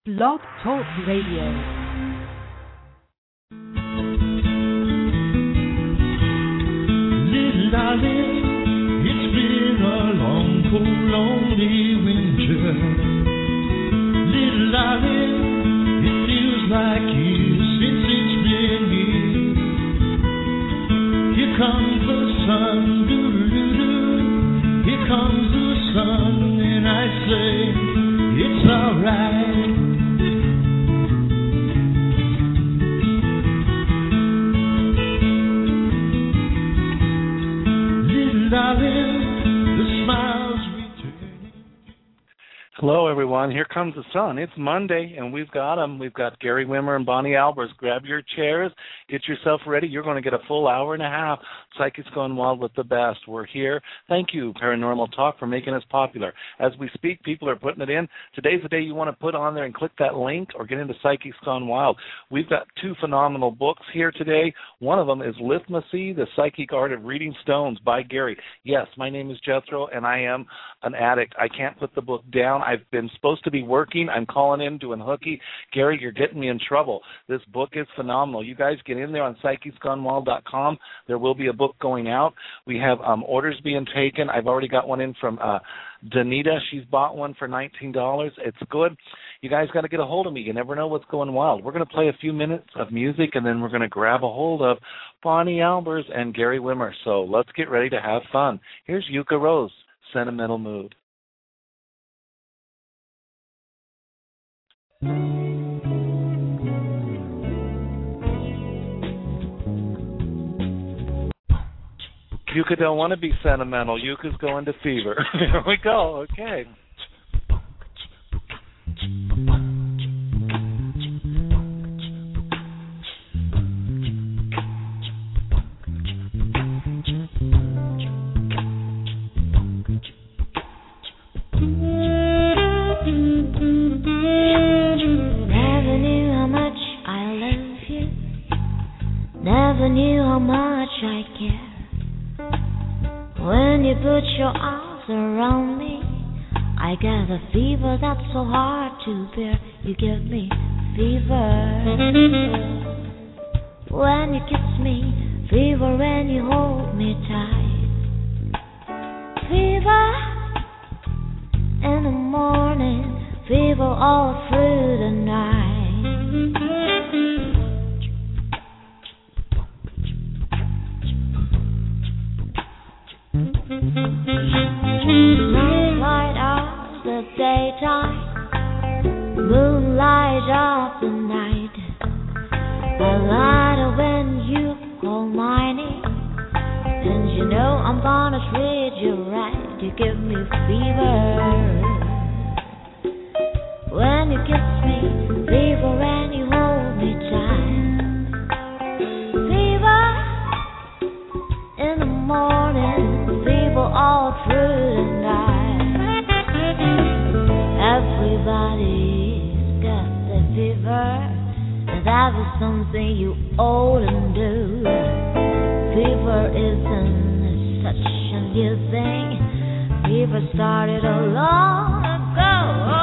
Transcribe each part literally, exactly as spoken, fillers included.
Blog Talk Radio. Little darling, it's been a long, cold, lonely winter. Little darling, it feels like years since it's been here. Here comes the sun, doo-doo-doo. Here comes the sun, and I say it's alright. Hello, everyone. Here comes the sun. It's Monday, and we've got them. We've got Gary Wimmer and Bonnie Albers. Grab your chairs. Get yourself ready. You're going to get a full hour and a half. Psychics Gone Wild with the best. We're here. Thank you, Paranormal Talk, for making us popular. As we speak, people are putting it in. Today's the day you want to put on there and click that link or get into Psychics Gone Wild. We've got two phenomenal books here today. One of them is Lithomancy, The Psychic Art of Reading Stones by Gary. Yes, my name is Jethro, and I am an addict. I can't put the book down. I've been supposed to be working. I'm calling in, doing hooky. Gary, you're getting me in trouble. This book is phenomenal. You guys get in there on psychics gone wild dot com. There will be a book going out. We have um, orders being taken. I've already got one in from uh, Danita. She's bought one for nineteen dollars. It's good. You guys got to get a hold of me. You never know what's going wild. We're going to play a few minutes of music, and then we're going to grab a hold of Bonnie Albers and Gary Wimmer. So let's get ready to have fun. Here's Yuka Rose, Sentimental Mood. Yuka don't want to be sentimental. Yuka's going to fever. Here we go. Okay. Never knew how much I love you. Never knew how much I care. When you put your arms around me, I get a fever that's so hard to bear. You give me fever when you kiss me, fever when you hold me tight, fever in the morning, fever all through the night. Sunlight of the daytime, moonlight of the night. I light when you call my name, and you know I'm gonna treat you right. You give me fever when you kiss me, fever when you hold me tight, fever in the morning, fever all through the night. Everybody's got the fever, and that is something you ought to do. Fever isn't such a new thing. Fever started a long ago.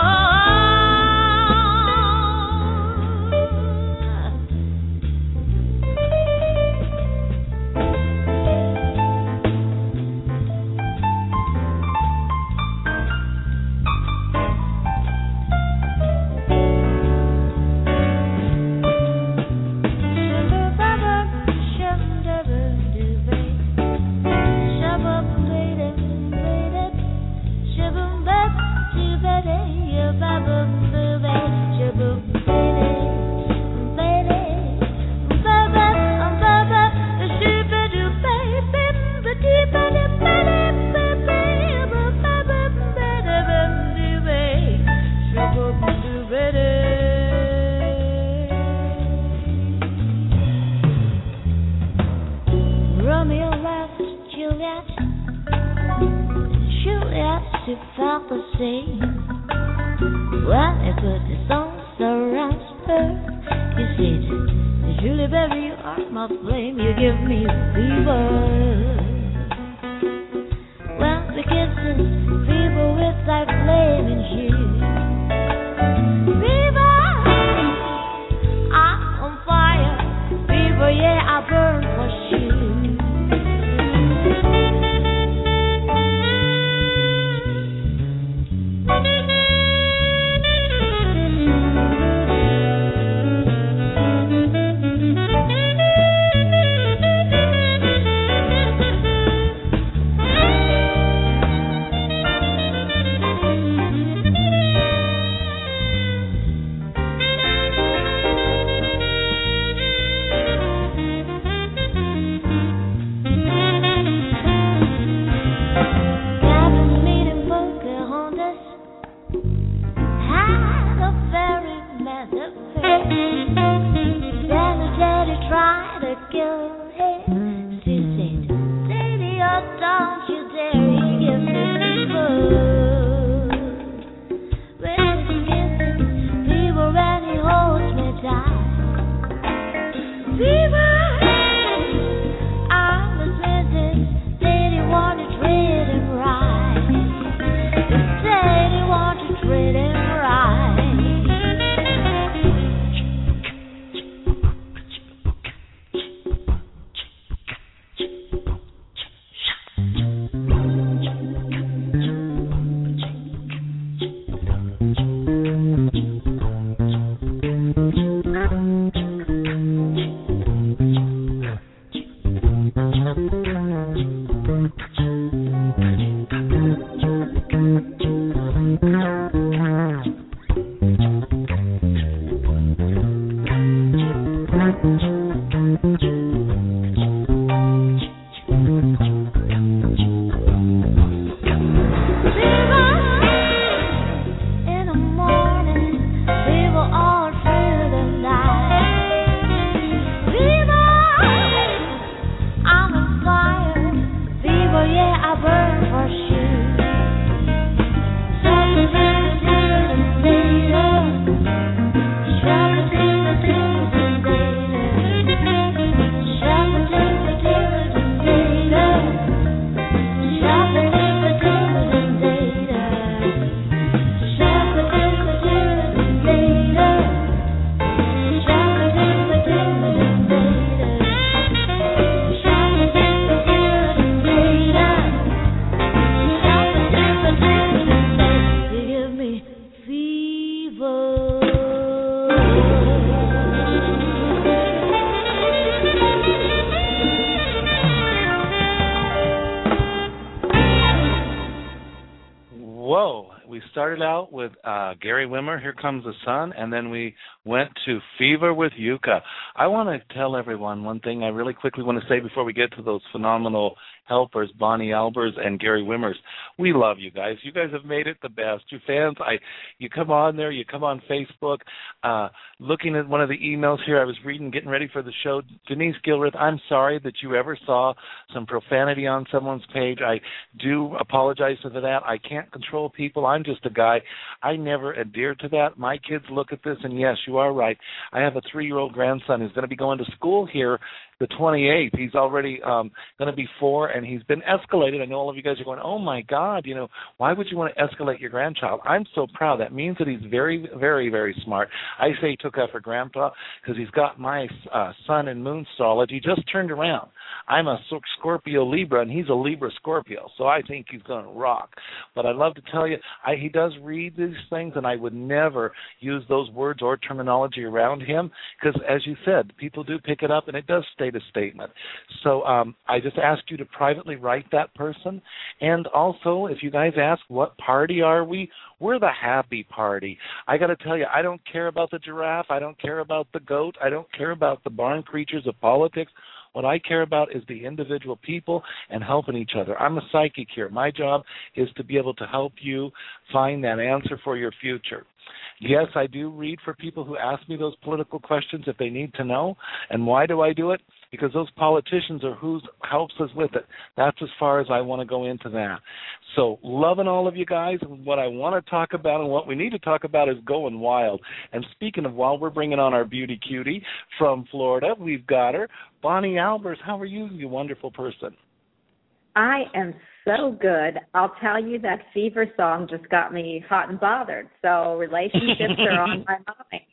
When we kissing, fever with that flame in you. Fever the pain. Then the daddy tried to kill him. She said, Daddy, oh, don't you dare, he gives me fever. When he kisses fever and he holds me tight. Fever, I'm a sentence. Daddy want to treat him right. Daddy want to treat him right. Started out with uh, Gary Wimmer, Here Comes the Sun, and then we went to Fever with Yuka. I want to tell everyone one thing I really quickly want to say before we get to those phenomenal helpers, Bonnie Albers and Gary Wimmers. We love you guys. You guys have made it the best. You fans, I, you come on there, you come on Facebook. Uh, looking at one of the emails here, I was reading, getting ready for the show. Denise Gilreth, I'm sorry that you ever saw some profanity on someone's page. I do apologize for that. I can't control people. I'm just a guy. I never adhere to that. My kids look at this, and yes, you are right. I have a three-year-old grandson who's going to be going to school here the twenty-eighth. He's already um, going to be four, and he's been escalated. I know all of you guys are going, oh, my God, you know, why would you want to escalate your grandchild? I'm so proud. That means that he's very, very, very smart. I say he took after Grandpa because he's got my uh, sun and moon astrology just turned around. I'm a Scorpio Libra, and he's a Libra Scorpio, so I think he's going to rock. But I'd love to tell you, I, he does read these things, and I would never use those words or terminology around him because, as you said, people do pick it up, and it does state a statement. So um, I just ask you to privately write that person. And also, if you guys ask, what party are we? We're the happy party. I got to tell you, I don't care about the giraffe. I don't care about the goat. I don't care about the barn creatures of politics. What I care about is the individual people and helping each other. I'm a psychic here. My job is to be able to help you find that answer for your future. Yes, I do read for people who ask me those political questions if they need to know. And why do I do it? Because those politicians are who helps us with it. That's as far as I want to go into that. So loving all of you guys. What I want to talk about and what we need to talk about is going wild. And speaking of wild, we're bringing on our beauty cutie from Florida. We've got her. Bonnie Albers, how are you, you wonderful person? I am so good. I'll tell you, that Fever song just got me hot and bothered. So relationships are on my mind.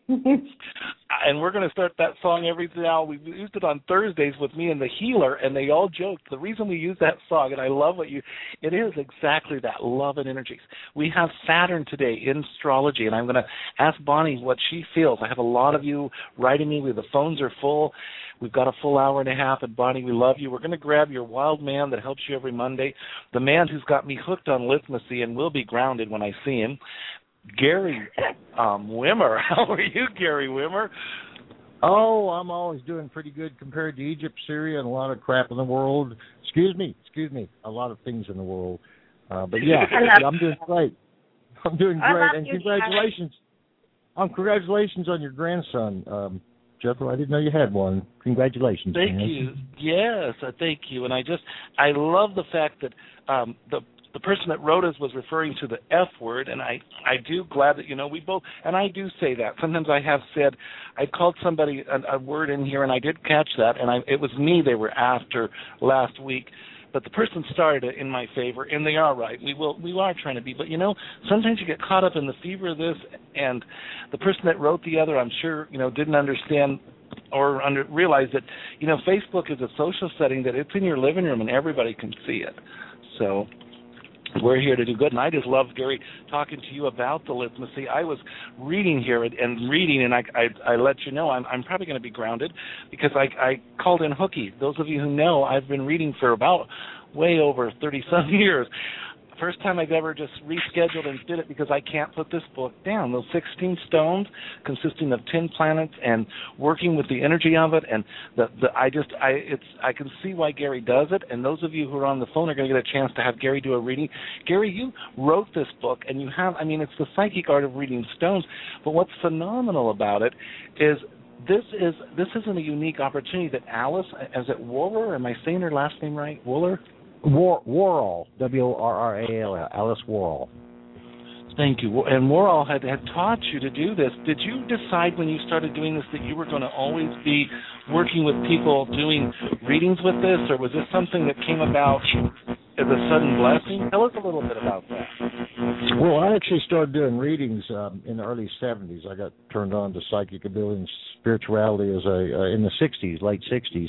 And we're going to start that song every now. We used it on Thursdays with me and the Healer, and they all joked. The reason we use that song, and I love what you, it is exactly that, love and energies. We have Saturn today in astrology, and I'm going to ask Bonnie what she feels. I have a lot of you writing me. The phones are full. We've got a full hour and a half, and Bonnie, we love you. We're going to grab your wild man that helps you every Monday, the man who's got me hooked on literacy and will be grounded when I see him, Gary um, Wimmer. How are you, Gary Wimmer? Oh, I'm always doing pretty good compared to Egypt, Syria, and a lot of crap in the world. Excuse me, excuse me, a lot of things in the world. Uh, but yeah, I'm doing great. I'm doing great, and congratulations. Um, congratulations on your grandson, um, Jethro. I didn't know you had one. Congratulations. Thank man. you. Yes, uh, thank you. And I just, I love the fact that um, the the person that wrote us was referring to the F word, and I, I do glad that, you know, we both, and I do say that. Sometimes I have said, I called somebody a, a word in here, and I did catch that, and I, it was me they were after last week. But the person started it in my favor, and they are right. We will, we are trying to be. But, you know, sometimes you get caught up in the fever of this, and the person that wrote the other, I'm sure, you know, didn't understand or under, realize that, you know, Facebook is a social setting that it's in your living room and everybody can see it. So we're here to do good, and I just love, Gary, talking to you about the literacy. I was reading here and, and reading, and I, I, I let you know I'm, I'm probably going to be grounded because I, I called in Hookie. Those of you who know, I've been reading for about way over thirty-some years. First time I've ever just rescheduled and did it because I can't put this book down. Those sixteen stones consisting of ten planets and working with the energy of it, and the, the I just I it's I can see why Gary does it. And those of you who are on the phone are going to get a chance to have Gary do a reading. Gary, you wrote this book, and you have I mean it's the psychic art of reading stones. But what's phenomenal about it is this is this isn't a unique opportunity that Alice, is it Wooler? Am I saying her last name right? Wooler? War, Worrell, W O R R A L L, Alice Worrell. Thank you. And Worrell had, had taught you to do this. Did you decide when you started doing this that you were going to always be working with people doing readings with this, or was this something that came about as a sudden blessing? Tell us a little bit about that. Well, I actually started doing readings um, in the early seventies. I got turned on to psychic ability and spirituality as a uh, in the sixties, late sixties.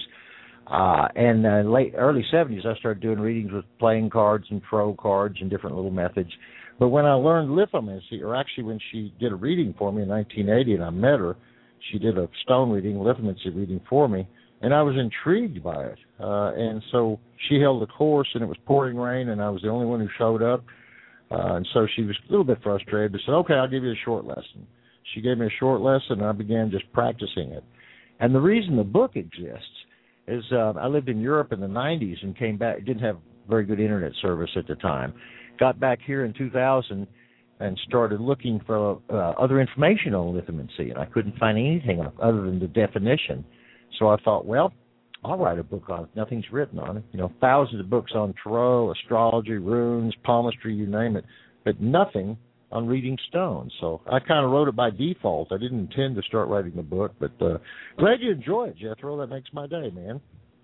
Uh, and uh, late early seventies, I started doing readings with playing cards and tarot cards and different little methods. But when I learned lithomancy, or actually when she did a reading for me in nineteen eighty, and I met her, she did a stone reading, lithomancy reading for me, and I was intrigued by it. Uh, and so she held the course, and it was pouring rain, and I was the only one who showed up. Uh, and so she was a little bit frustrated, but said, okay, I'll give you a short lesson. She gave me a short lesson, and I began just practicing it. And the reason the book exists is uh, I lived in Europe in the nineties and came back, didn't have very good internet service at the time. Got back here in two thousand and started looking for uh, other information on lithomancy, and I couldn't find anything other than the definition. So I thought, well, I'll write a book on it. Nothing's written on it. You know, thousands of books on tarot, astrology, runes, palmistry, you name it, but nothing on reading stones. So I kind of wrote it by default. I didn't intend to start writing the book, but uh, glad you enjoy it, Jethro. That makes my day, man.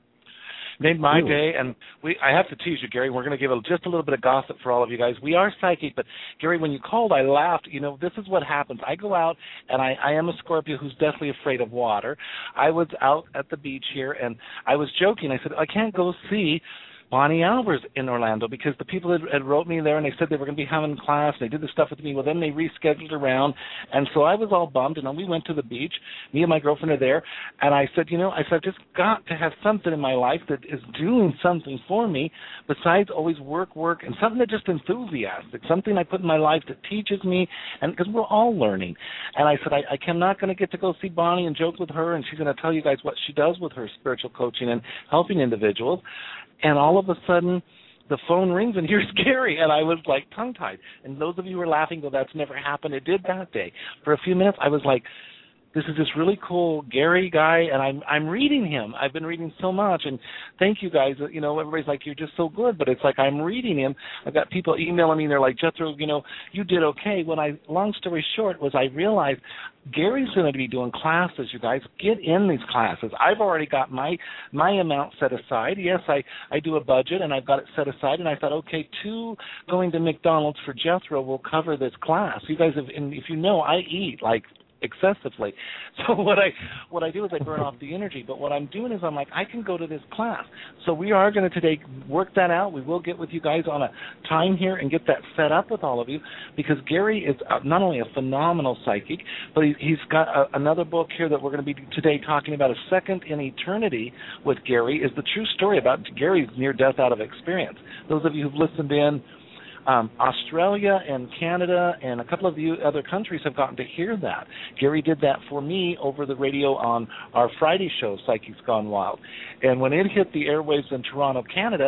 Made my really? day, and we I have to tease you, Gary. We're going to give a, just a little bit of gossip for all of you guys. We are psychic, but, Gary, when you called, I laughed. You know, this is what happens. I go out, and I, I am a Scorpio who's deathly afraid of water. I was out at the beach here, and I was joking. I said, I can't go see Bonnie Albers in Orlando because the people had, had wrote me there and they said they were going to be having class and they did the stuff with me. Well, then they rescheduled around, and so I was all bummed, and then we went to the beach. Me and my girlfriend are there, and I said, you know, I said, I've just got to have something in my life that is doing something for me besides always work, work, and something that just enthusiastic, something I put in my life that teaches me, and because we're all learning. And I said, I, I'm not going to get to go see Bonnie and joke with her, and she's going to tell you guys what she does with her spiritual coaching and helping individuals. And all of a sudden, the phone rings, and here's Gary, and I was, like, tongue-tied. And those of you who are laughing go, that's never happened. It did that day. For a few minutes, I was like, this is this really cool Gary guy, and I'm I'm reading him. I've been reading so much, and thank you guys. You know, everybody's like, you're just so good, but it's like I'm reading him. I've got people emailing me, and they're like, Jethro, you know, you did okay. When I, long story short, was I realized Gary's going to be doing classes, you guys. Get in these classes. I've already got my my amount set aside. Yes, I, I do a budget, and I've got it set aside, and I thought, okay, two going to McDonald's for Jethro will cover this class. You guys have, and if you know, I eat, like, excessively. So what I what I do is I burn off the energy. But what I'm doing is I'm like, I can go to this class. So we are going to today work that out. We will get with you guys on a time here and get that set up with all of you, because Gary is not only a phenomenal psychic, but he, he's got a, another book here that we're going to be today talking about. A Second in Eternity with Gary is the true story about Gary's near death out of experience. Those of you who've listened in, Um, Australia and Canada and a couple of the other countries have gotten to hear that. Gary did that for me over the radio on our Friday show, Psychics Gone Wild. And when it hit the airwaves in Toronto, Canada,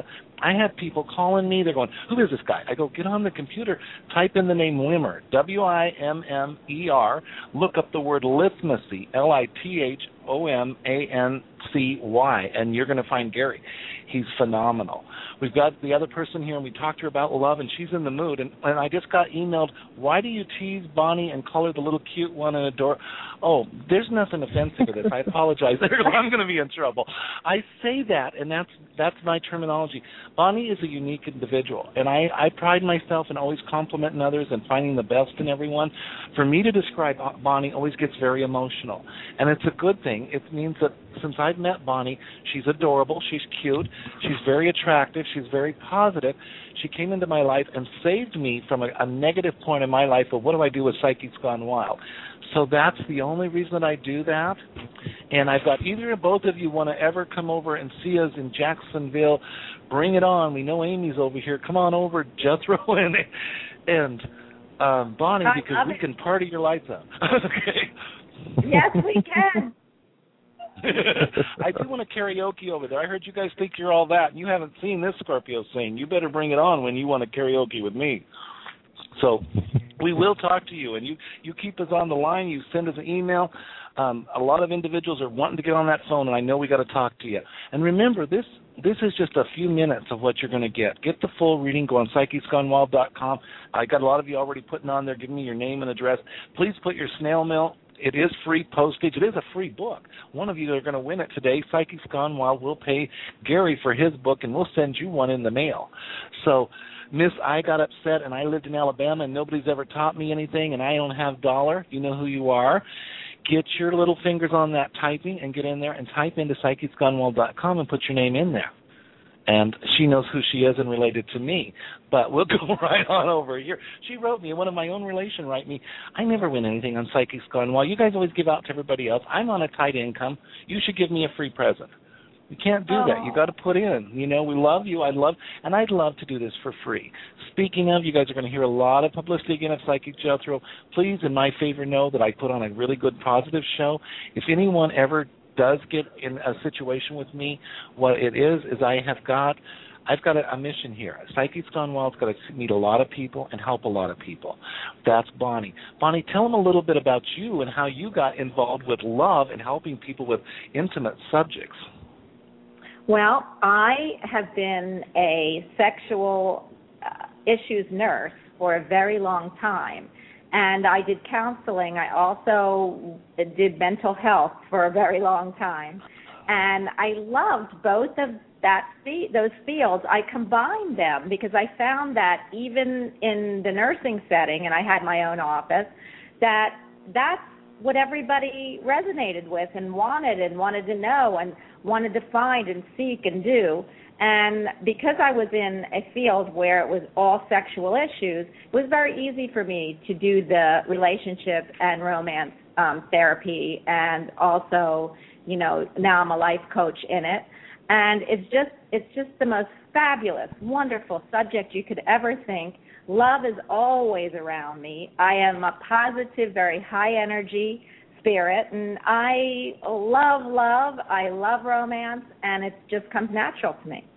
I have people calling me. They're going, who is this guy? I go, get on the computer, type in the name Wimmer, W I M M E R, look up the word litmacy, L I T H O M A N C Y, and you're going to find Gary. He's phenomenal. We've got the other person here, and we talked to her about love, and she's in the mood. And, and I just got emailed, why do you tease Bonnie and call her the little cute one and adore? Oh, there's nothing offensive to this. I apologize. I'm going to be in trouble. I say that, and that's that's my terminology. Bonnie is a unique individual, and I, I pride myself in always complimenting others and finding the best in everyone. For me to describe Bonnie always gets very emotional, and it's a good thing. It means that since I've met Bonnie, she's adorable, she's cute, she's very attractive, she's very positive. She came into my life and saved me from a, a negative point in my life of what do I do with Psychics Gone Wild. So that's the only reason that I do that. And I've got either or both of you want to ever come over and see us in Jacksonville, bring it on. We know Amy's over here. Come on over, Jethro and, and um, Bonnie, I because we it. can party your lights out. Okay. Yes, we can. I do want to karaoke over there. I heard you guys think you're all that, and you haven't seen this Scorpio scene. You better bring it on when you want to karaoke with me. So we will talk to you, and you, you keep us on the line. You send us an email. Um, a lot of individuals are wanting to get on that phone, and I know we got to talk to you. And remember, this this is just a few minutes of what you're going to get. Get the full reading. Go on psychics gone wild dot com. I got a lot of you already putting on there, giving me your name and address. Please put your snail mail. It is free postage. It is a free book. One of you are going to win it today. Psychics Gone Wild will pay Gary for his book, and we'll send you one in the mail. So, Miss, I got upset, and I lived in Alabama, and nobody's ever taught me anything, and I don't have dollar. You know who you are. Get your little fingers on that typing and get in there and type into psychics gone wild dot com and put your name in there. And she knows who she is and related to me. But we'll go right on over here. She wrote me, one of my own relation write me, I never win anything on Psychics Gone Wild. You guys always give out to everybody else. I'm on a tight income. You should give me a free present. You can't do oh. that. You got to put in. You know, we love you. I love, and I'd love to do this for free. Speaking of, you guys are going to hear a lot of publicity again of Psychic Jethro. Please, in my favor, know that I put on a really good positive show. If anyone ever does get in a situation with me, what it is is I have got I've got a, a mission here. Psychics Gone Wild's got to meet a lot of people and help a lot of people. That's Bonnie. Bonnie, tell them a little bit about you and how you got involved with love and helping people with intimate subjects. Well, I have been a sexual uh, issues nurse for a very long time. And I did counseling. I also did mental health for a very long time. And I loved both of that those fields. I combined them because I found that even in the nursing setting, and I had my own office, that that's what everybody resonated with and wanted and wanted to know and wanted to find and seek and do. And because I was in a field where it was all sexual issues, it was very easy for me to do the relationship and romance um, therapy, and also, you know, now I'm a life coach in it. And it's just it's just the most fabulous, wonderful subject you could ever think. Love is always around me. I am a positive, very high energy spirit, and I love love. I love romance, and it just comes natural to me.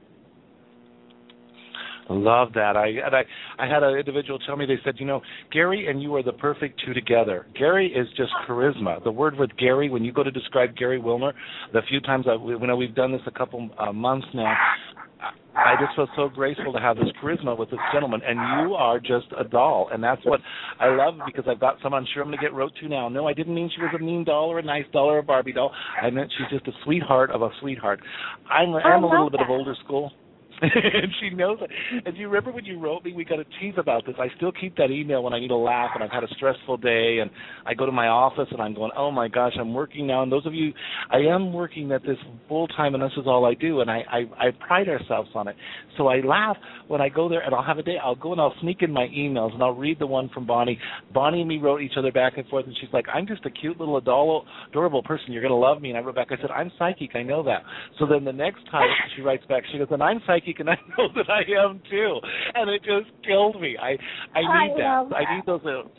Love that. I, and I I had an individual tell me, they said, you know, Gary and you are the perfect two together. Gary is just charisma. The word with Gary, when you go to describe Gary Wilmer, the few times I, you know, we've done this a couple uh, months now, I just feel so graceful to have this charisma with this gentleman, and you are just a doll, and that's what I love, because I've got some I'm sure I'm going to get wrote to now. No, I didn't mean she was a mean doll or a nice doll or a Barbie doll. I meant she's just a sweetheart of a sweetheart. I'm, I'm a little bit of older school. And she knows it. And you remember when you wrote me, we got to tease about this. I still keep that email when I need to laugh and I've had a stressful day, and I go to my office and I'm going, oh my gosh, I'm working now. And those of you, I am working at this full time, and this is all I do, and I, I, I pride ourselves on it. So I laugh when I go there, and I'll have a day. I'll go and I'll sneak in my emails and I'll read the one from Bonnie. Bonnie and me wrote each other back and forth, and she's like, I'm just a cute little adorable, adorable person. You're going to love me. And I wrote back, I said, I'm psychic. I know that. So then the next time she writes back, she goes, and I'm psychic. And I know that I am too, and it just killed me. I I need I that. that. I need those. Uh,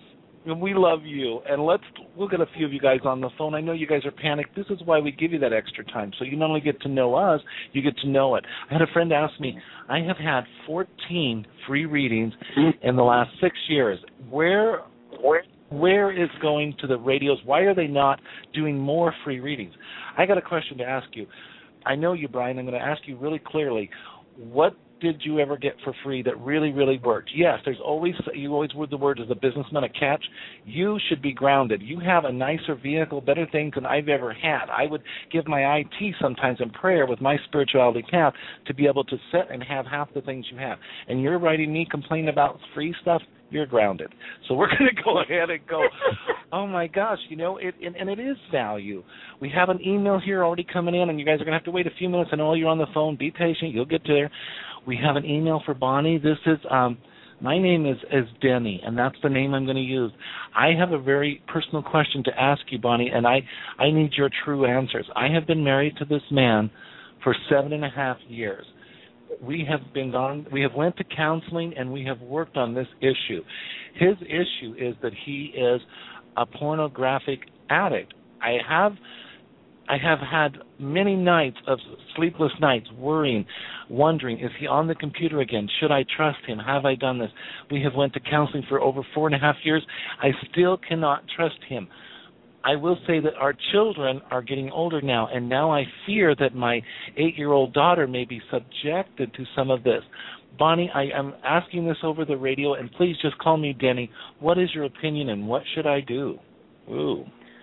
And we love you. And let's we'll get a few of you guys on the phone. I know you guys are panicked. This is why we give you that extra time. So you not only get to know us, you get to know it. I had a friend ask me, I have had fourteen free readings in the last six years. Where where where is going to the radios? Why are they not doing more free readings? I got a question to ask you. I know you, Brian. I'm going to ask you really clearly. What did you ever get for free that really, really worked? Yes, there's always, you always word the word as a businessman a catch. You should be grounded. You have a nicer vehicle, better things than I've ever had. I would give my I T sometimes in prayer with my spirituality path to be able to sit and have half the things you have. And you're writing me complaining about free stuff, you're grounded. So we're going to go ahead and go, oh, my gosh, you know, it, and, and it is value. We have an email here already coming in, and you guys are going to have to wait a few minutes. I know you're on the phone. Be patient. You'll get there. We have an email for Bonnie. This is, um, my name is, is Denny, and that's the name I'm going to use. I have a very personal question to ask you, Bonnie, and I, I need your true answers. I have been married to this man for seven and a half years. We have been gone, we have went to counseling, and we have worked on this issue. His issue is that he is a pornographic addict. I have I have had many nights of sleepless nights worrying, wondering, is he on the computer again? Should I trust him? Have I done this? We have went to counseling for over four and a half years. I still cannot trust him. I will say that our children are getting older now, and now I fear that my eight-year-old daughter may be subjected to some of this. Bonnie, I am asking this over the radio, and please just call me Denny. What is your opinion, and what should I do? Ooh.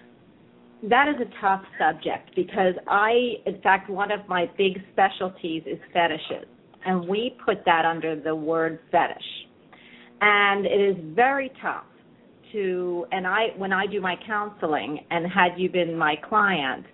That is a tough subject because I, in fact, one of my big specialties is fetishes, and we put that under the word fetish. And it is very tough to, and I, when I do my counseling, and had you been my client,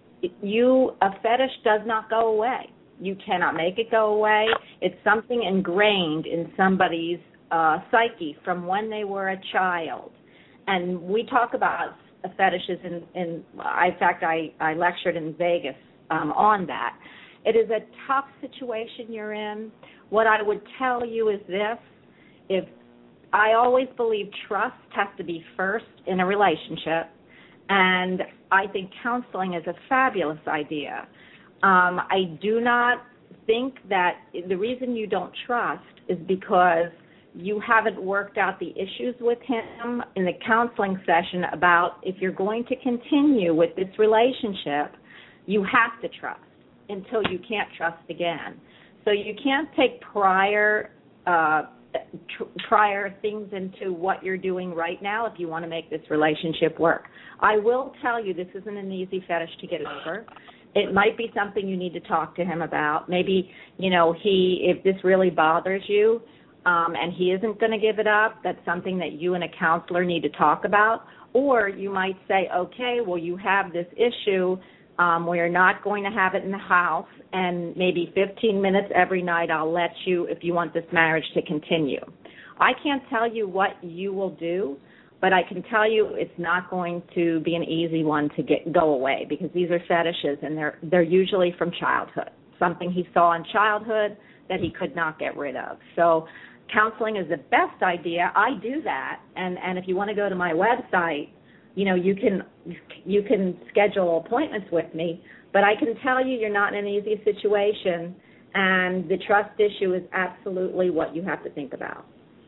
you, a fetish does not go away. You cannot make it go away. It's something ingrained in somebody's uh, psyche from when they were a child. And we talk about fetishes in, in in fact, I, I lectured in Vegas um, on that. It is a tough situation you're in. What I would tell you is this: if I always believe trust has to be first in a relationship, and I think counseling is a fabulous idea. Um, I do not think that the reason you don't trust is because you haven't worked out the issues with him in the counseling session about if you're going to continue with this relationship, you have to trust until you can't trust again. So you can't take prior uh, tr- prior things into what you're doing right now if you want to make this relationship work. I will tell you this isn't an easy fetish to get over. It might be something you need to talk to him about. Maybe, you know, he, if this really bothers you, Um, and he isn't going to give it up, that's something that you and a counselor need to talk about. Or you might say, okay, well, you have this issue. Um, we're not going to have it in the house, and maybe fifteen minutes every night I'll let you if you want this marriage to continue. I can't tell you what you will do, but I can tell you it's not going to be an easy one to get go away because these are fetishes, and they're they're usually from childhood, something he saw in childhood that he could not get rid of. So counseling is the best idea. I do that, and, and if you want to go to my website, you know, you can you can schedule appointments with me, but I can tell you you're not in an easy situation, and the trust issue is absolutely what you have to think about.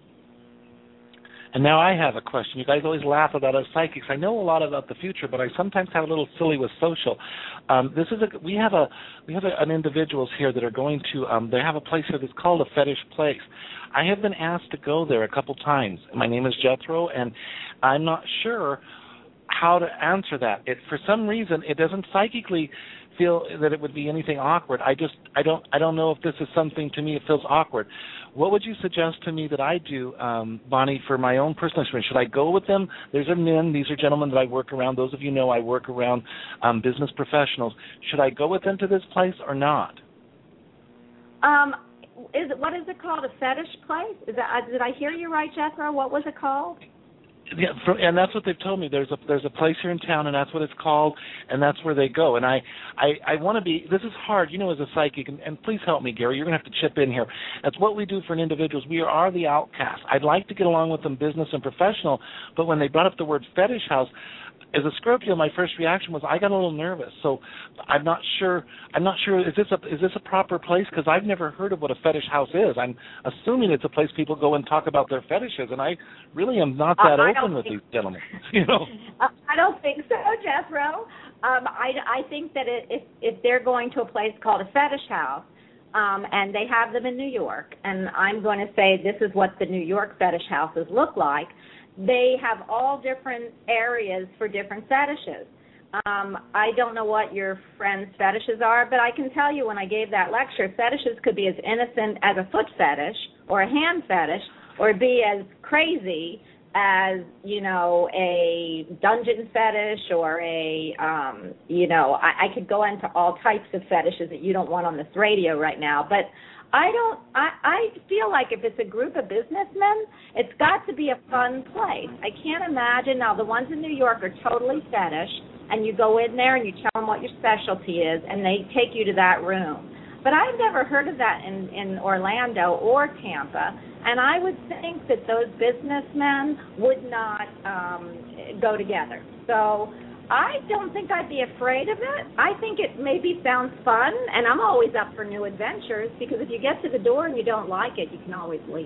And now I have a question. You guys always laugh about us psychics. I know a lot about the future, but I sometimes have a little silly with social. Um, this is a we have a we have a, an individuals here that are going to um, they have a place here that's called a fetish place. I have been asked to go there a couple times. My name is Jethro, and I'm not sure how to answer that. It for some reason it doesn't psychically feel that it would be anything awkward. I just I don't I don't know if this is something to me it feels awkward. What would you suggest to me that I do, um, Bonnie, for my own personal experience? Should I go with them? These are men. These are gentlemen that I work around. Those of you know I work around um, business professionals. Should I go with them to this place or not? Um, is it, what is it called? A fetish place? Is that, uh, did I hear you right, Jethro? What was it called? Yeah, for, and that's what they've told me. There's a there's a place here in town, and that's what it's called, and that's where they go. And I I, I want to be. This is hard, you know, as a psychic, and, and please help me, Gary. You're going to have to chip in here. That's what we do for an individuals. We are the outcasts. I'd like to get along with them, business and professional, but when they brought up the word fetish house, as a Scorpio, my first reaction was I got a little nervous. So I'm not sure. I'm not sure. Is this a is this a proper place? Because I've never heard of what a fetish house is. I'm assuming it's a place people go and talk about their fetishes, and I really am not that uh, open with think, these gentlemen. You know. I don't think so, Jethro. Um, I I think that it, if if they're going to a place called a fetish house, um, and they have them in New York, and I'm going to say this is what the New York fetish houses look like. They have all different areas for different fetishes. Um, I don't know what your friends' fetishes are, but I can tell you when I gave that lecture, fetishes could be as innocent as a foot fetish or a hand fetish, or be as crazy as, you know, a dungeon fetish or a, um, you know, I, I could go into all types of fetishes that you don't want on this radio right now, but I don't, I, I feel like if it's a group of businessmen, it's got to be a fun place. I can't imagine, now the ones in New York are totally fetish, and you go in there and you tell them what your specialty is, and they take you to that room. But I've never heard of that in, in Orlando or Tampa, and I would think that those businessmen would not um, go together. So I don't think I'd be afraid of it. I think it maybe sounds fun, and I'm always up for new adventures, because if you get to the door and you don't like it, you can always leave.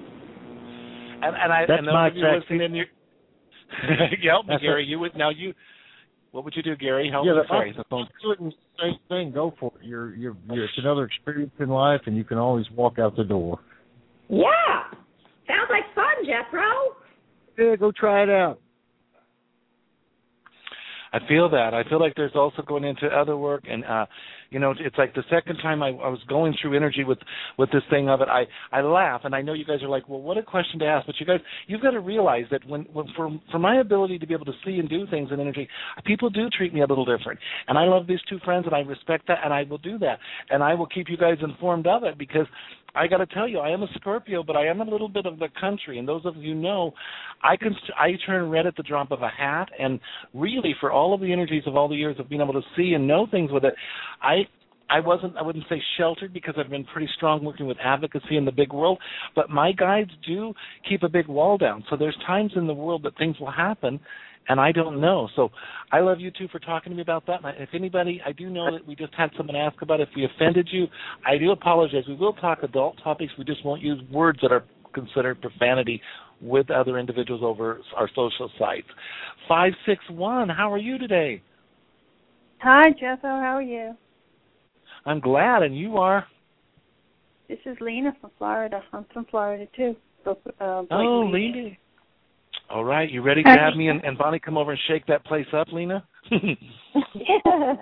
And, and I, That's and those my of you listening in, you help me, That's Gary. a, You would now you. What would you do, Gary? Help yeah, me. the Sorry, the phone. Same thing. Go for it. You're, you're, you're, it's another experience in life, and you can always walk out the door. Yeah. Sounds like fun, Jethro. Yeah, go try it out. I feel that. I feel like there's also going into other work, and uh, you know, it's like the second time I, I was going through energy with, with this thing of it, I, I laugh, and I know you guys are like, well, what a question to ask, but you guys, you've got to realize that when, when for, for my ability to be able to see and do things in energy, people do treat me a little different, and I love these two friends, and I respect that, and I will do that, and I will keep you guys informed of it, because I got to tell you, I am a Scorpio, but I am a little bit of the country, and those of you know, I can I turn red at the drop of a hat, and really, for all of the energies of all the years of being able to see and know things with it, I I wasn't I wouldn't say sheltered, because I've been pretty strong working with advocacy in the big world, but my guides do keep a big wall down. So there's times in the world that things will happen, and I don't know. So I love you two for talking to me about that. And if anybody, I do know that we just had someone ask about if we offended you. I do apologize. We will talk adult topics. We just won't use words that are considered profanity with other individuals over our social sites. five six one, how are you today? Hi, Jethro. How are you? I'm glad, and you are? This is Lena from Florida. I'm from Florida, too. So, uh, oh, Lena. All right, you ready to have me and, and Bonnie come over and shake that place up, Lena? Yeah.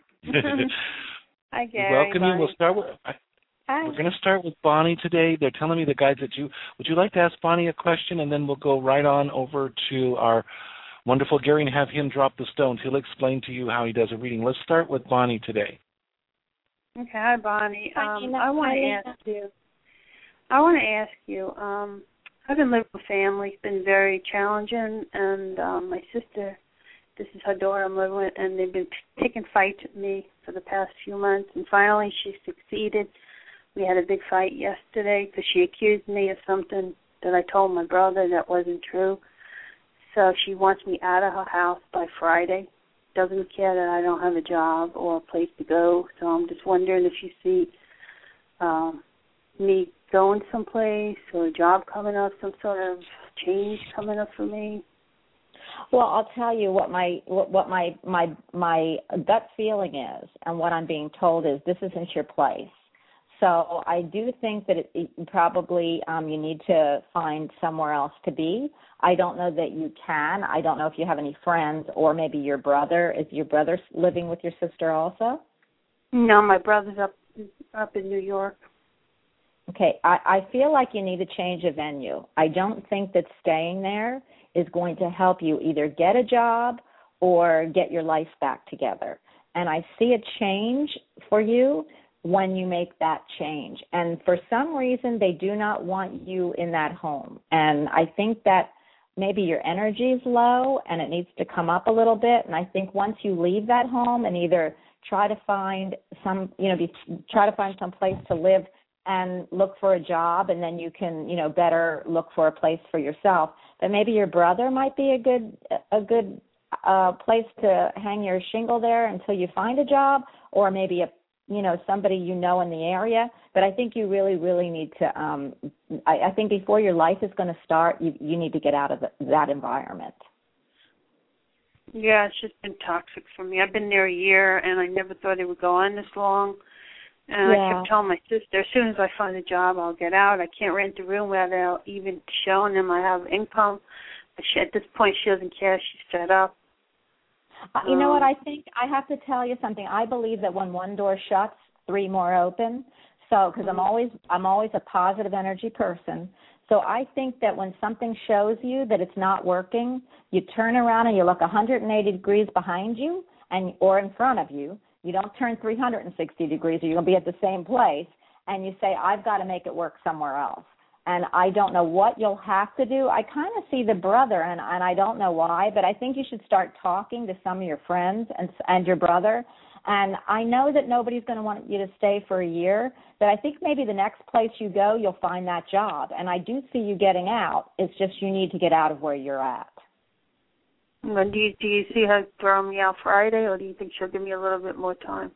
Hi, Gary. Welcome Bonnie. you. We'll start with. Hi. We're going to start with Bonnie today. They're telling me the guides that you. Would you like to ask Bonnie a question, and then we'll go right on over to our wonderful Gary and have him drop the stones. He'll explain to you how he does a reading. Let's start with Bonnie today. Okay, hi, Bonnie. Hi, Um, Nina. I want to Hi, ask you. I want to ask you. Um, I've been living with family. It's been very challenging, and um, my sister, this is her daughter I'm living with, and they've been p- picking fights with me for the past few months, and finally she succeeded. We had a big fight yesterday because she accused me of something that I told my brother that wasn't true. So she wants me out of her house by Friday. Doesn't care that I don't have a job or a place to go. So I'm just wondering if you see um, me going someplace or a job coming up, some sort of change coming up for me. Well, I'll tell you what my what, what my my my gut feeling is, and what I'm being told is this isn't your place. So I do think that it, it probably um, you need to find somewhere else to be. I don't know that you can. I don't know if you have any friends, or maybe your brother. Is your brother living with your sister also? No, my brother's up up in New York. Okay, I, I feel like you need to change a venue. I don't think that staying there is going to help you either get a job or get your life back together. And I see a change for you when you make that change. And for some reason, they do not want you in that home. And I think that maybe your energy is low and it needs to come up a little bit. And I think once you leave that home and either try to find some, you know, be, try to find some place to live and look for a job, and then you can, you know, better look for a place for yourself. But maybe your brother might be a good a good uh, place to hang your shingle there until you find a job, or maybe a you know somebody you know in the area. But I think you really, really need to. Um, I, I think before your life is going to start, you you need to get out of the, that environment. Yeah, it's just been toxic for me. I've been there a year, and I never thought it would go on this long. And yeah. I kept telling my sister, as soon as I find a job, I'll get out. I can't rent a room without even showing them I have income. But she, at this point, she doesn't care. She's fed up. Uh, you know what? I think I have to tell you something. I believe that when one door shuts, three more open. So, because I'm always I'm always a positive energy person. So I think that when something shows you that it's not working, you turn around and you look one hundred eighty degrees behind you and or in front of you. You don't turn three hundred sixty degrees or you're going to be at the same place, and you say, I've got to make it work somewhere else. And I don't know what you'll have to do. I kind of see the brother, and, and I don't know why, but I think you should start talking to some of your friends and, and your brother. And I know that nobody's going to want you to stay for a year, but I think maybe the next place you go, you'll find that job. And I do see you getting out. It's just you need to get out of where you're at. Well, do you, do you see her throwing me out Friday, or do you think she'll give me a little bit more time?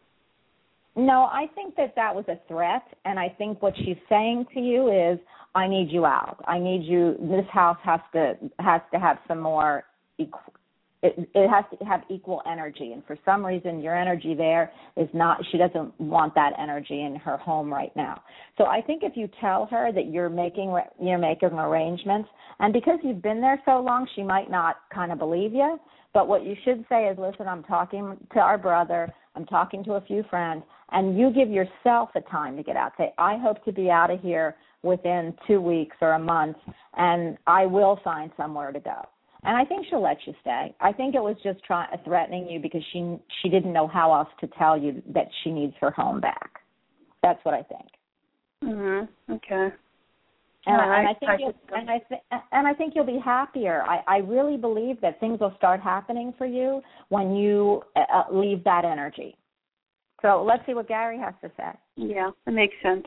No, I think that that was a threat, and I think what she's saying to you is, I need you out. I need you. This house has to has to have some more. Equ- it, it has to have equal energy, and for some reason, your energy there is not. She doesn't want that energy in her home right now. So I think if you tell her that you're making you're making arrangements, and because you've been there so long, she might not kind of believe you. But what you should say is, listen, I'm talking to our brother. I'm talking to a few friends, and you give yourself a time to get out. Say, I hope to be out of here within two weeks or a month, and I will find somewhere to go. And I think she'll let you stay. I think it was just try, threatening you because she she didn't know how else to tell you that she needs her home back. That's what I think. Mhm. Okay. And, right. and I think I you'll, and I th- and I think you'll be happier. I, I really believe that things will start happening for you when you uh, leave that energy. So let's see what Gary has to say. Yeah, it makes sense.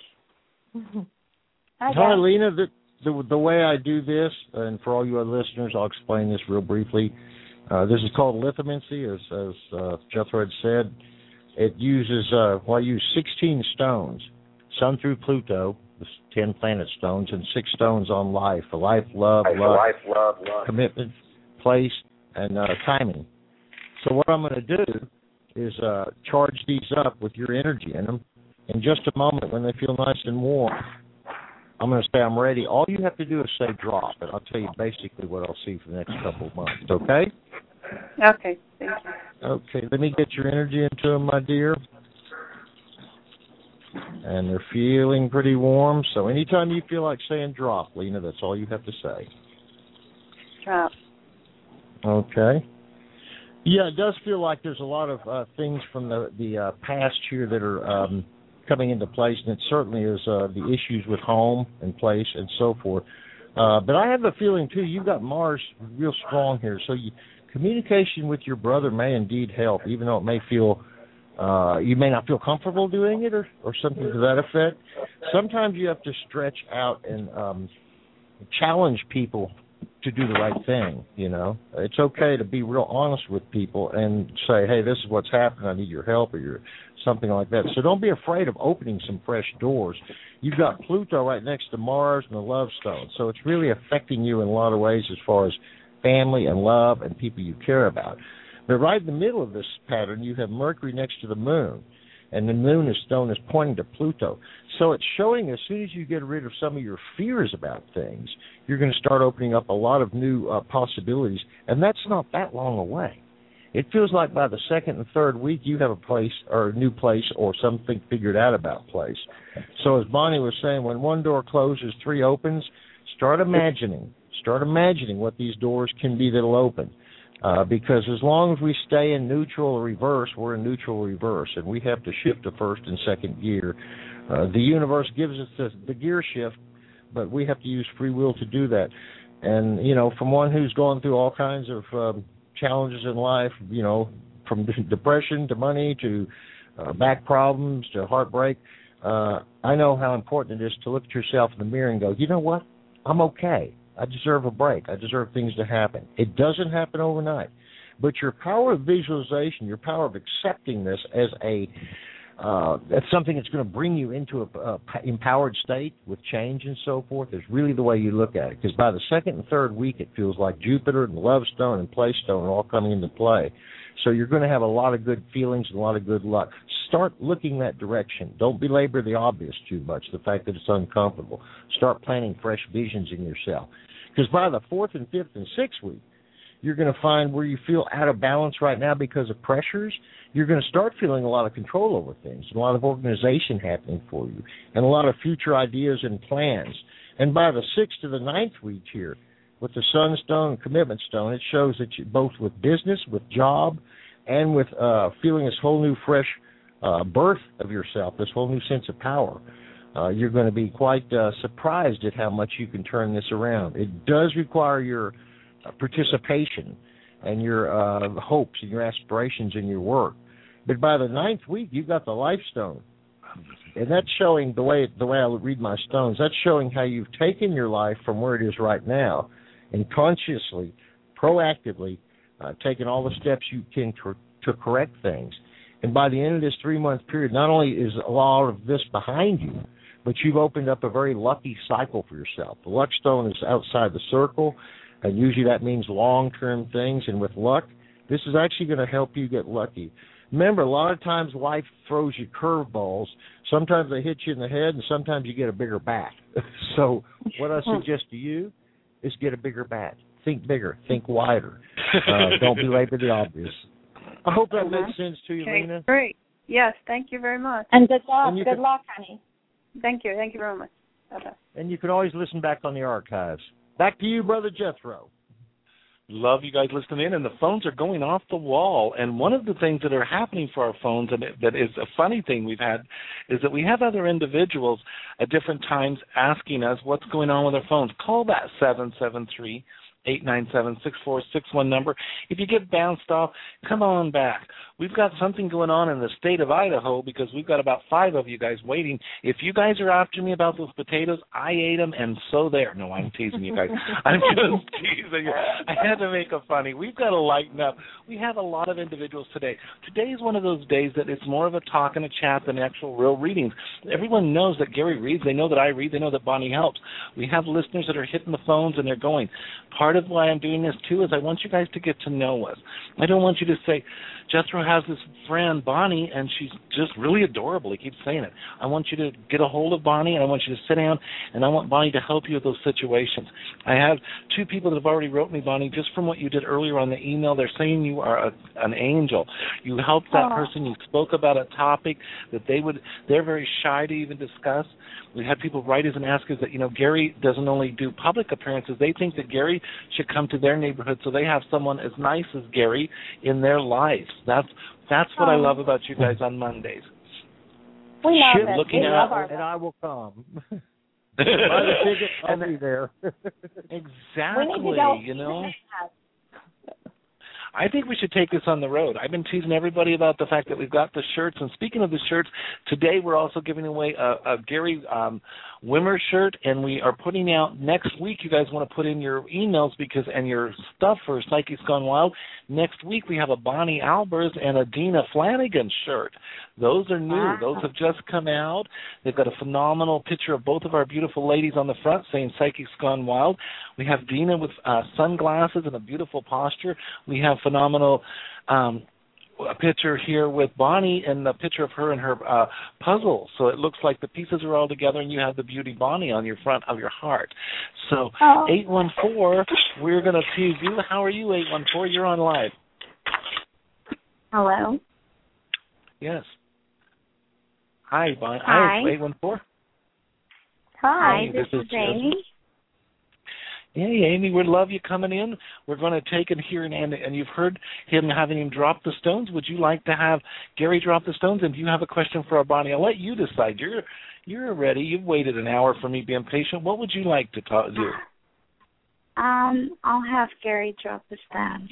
Hi, Hi Lena. The, the the way I do this, and for all you other listeners, I'll explain this real briefly. Uh, this is called lithomancy, as, as uh, Jethro had said. It uses, uh, well, I use sixteen stones, Sun through Pluto, the ten planet stones, and six stones on life, for life, love, life, love, life, love, love, commitment, place, and uh, timing. So what I'm going to do is uh, charge these up with your energy in them. In just a moment, when they feel nice and warm, I'm going to say I'm ready. All you have to do is say drop, and I'll tell you basically what I'll see for the next couple of months, okay? Okay, thank you. Okay, let me get your energy into them, my dear. And they're feeling pretty warm, so anytime you feel like saying drop, Lena, that's all you have to say. Drop. Okay. Yeah, it does feel like there's a lot of uh, things from the, the uh, past here that are um, coming into place, and it certainly is uh, the issues with home and place and so forth. Uh, but I have a feeling, too, you've got Mars real strong here, so you, communication with your brother may indeed help, even though it may feel, uh, you may not feel comfortable doing it or, or something to that effect. Sometimes you have to stretch out and um, challenge people to do the right thing, you know. It's okay to be real honest with people and say, hey, this is what's happening, I need your help, or your something like that. So don't be afraid of opening some fresh doors. You've got Pluto right next to Mars and the Love Stone, so it's really affecting you in a lot of ways as far as family and love and people you care about. But right in the middle of this pattern, you have Mercury next to the Moon, and the Moon is stone is pointing to Pluto. So it's showing as soon as you get rid of some of your fears about things, you're going to start opening up a lot of new uh, possibilities, and that's not that long away. It feels like by the second and third week you have a place or a new place or something figured out about place. So as Bonnie was saying, when one door closes, three opens, start imagining. Start imagining what these doors can be that'll open. Uh, because as long as we stay in neutral or reverse, we're in neutral or reverse, and we have to shift to first and second gear. Uh, the universe gives us the, the gear shift, but we have to use free will to do that. And, you know, from one who's gone through all kinds of um, challenges in life, you know, from depression to money to uh, back problems to heartbreak, uh, I know how important it is to look at yourself in the mirror and go, you know what, I'm okay. I deserve a break. I deserve things to happen. It doesn't happen overnight. But your power of visualization, your power of accepting this as a uh, that's something that's going to bring you into a, a empowered state with change and so forth is really the way you look at it. Because by the second and third week, it feels like Jupiter and the Love Stone and Place Stone are all coming into play. So you're going to have a lot of good feelings and a lot of good luck. Start looking that direction. Don't belabor the obvious too much, the fact that it's uncomfortable. Start planting fresh visions in yourself. Because by the fourth and fifth and sixth week, you're going to find where you feel out of balance right now because of pressures, you're going to start feeling a lot of control over things, and a lot of organization happening for you, and a lot of future ideas and plans. And by the sixth to the ninth week here, with the Sunstone and Commitment Stone, it shows that you, both with business, with job, and with uh, feeling this whole new fresh uh, birth of yourself, this whole new sense of power, uh, you're going to be quite uh, surprised at how much you can turn this around. It does require your participation and your uh, hopes and your aspirations in your work. But by the ninth week, you've got the Life Stone. And that's showing the way the way I would read my stones, that's showing how you've taken your life from where it is right now and consciously, proactively uh, taken all the steps you can to, to correct things. And by the end of this three-month period, not only is a lot of this behind you, but you've opened up a very lucky cycle for yourself. The Luck Stone is outside the circle, and usually that means long-term things. And with luck, this is actually going to help you get lucky. Remember, a lot of times life throws you curveballs. Sometimes they hit you in the head, and sometimes you get a bigger bat. So what I suggest to you is get a bigger bat. Think bigger. Think wider. Uh, don't belabor the obvious. I hope that uh-huh. makes sense to you, okay, Lena. Great. Yes, thank you very much. And good luck. And good can, luck, honey. Thank you. Thank you very much. Bye-bye. And you can always listen back on the archives. Back to you, Brother Jethro. Love you guys listening in, and the phones are going off the wall. And one of the things that are happening for our phones, and that is a funny thing we've had, is that we have other individuals at different times asking us what's going on with our phones. Call that seven seven three, eight nine seven, six four six one number. If you get bounced off, come on back. We've got something going on in the state of Idaho because we've got about five of you guys waiting. If you guys are after me about those potatoes, I ate them, and so there. No, I'm teasing you guys. I'm just teasing you. I had to make it funny. We've got to lighten up. We have a lot of individuals today. Today is one of those days that it's more of a talk and a chat than actual real readings. Everyone knows that Gary reads. They know that I read. They know that Bonnie helps. We have listeners that are hitting the phones, and they're going. Part of why I'm doing this, too, is I want you guys to get to know us. I don't want you to say, Jethro has this friend, Bonnie, and she's just really adorable. He keeps saying it. I want you to get a hold of Bonnie, and I want you to sit down, and I want Bonnie to help you with those situations. I have two people that have already wrote me, Bonnie, just from what you did earlier on the email. They're saying you are a, an angel. You helped that Aww. person. You spoke about a topic that they would, they're very shy to even discuss. We had people write us and ask us that, you know, Gary doesn't only do public appearances. They think that Gary should come to their neighborhood so they have someone as nice as Gary in their lives. That's that's what oh. I love about you guys on Mondays. We love Shit, it. Looking we at, love our And I will come. Buy the ticket, I'll be there. Exactly, we need to go you know. I think we should take this on the road. I've been teasing everybody about the fact that we've got the shirts. And speaking of the shirts, today we're also giving away a, a Gary um, Wimmer shirt, and we are putting out next week. You guys want to put in your emails because and your stuff for Psychics Gone Wild. Next week we have a Bonnie Albers and a Dina Flanagan shirt. Those are new. Wow. Those have just come out. They've got a phenomenal picture of both of our beautiful ladies on the front saying Psychics Gone Wild. We have Dina with uh, sunglasses and a beautiful posture. We have phenomenal um, a picture here with Bonnie and the picture of her and her uh, puzzle. So it looks like the pieces are all together and you have the beauty Bonnie on your front of your heart. So oh. eight one four, we're going to tease you. How are you, eight one four? You're on live. Hello. Yes. Hi, Bonnie. Hi. Hi, eight one four. Hi, Hi, this, this is Amy. Hey, Amy, we love you coming in. We're going to take it here, and, and you've heard him having him drop the stones. Would you like to have Gary drop the stones? And do you have a question for our Bonnie? I'll let you decide. You're you're ready. You've waited an hour for me being patient. What would you like to talk, do? Um, I'll have Gary drop the stones.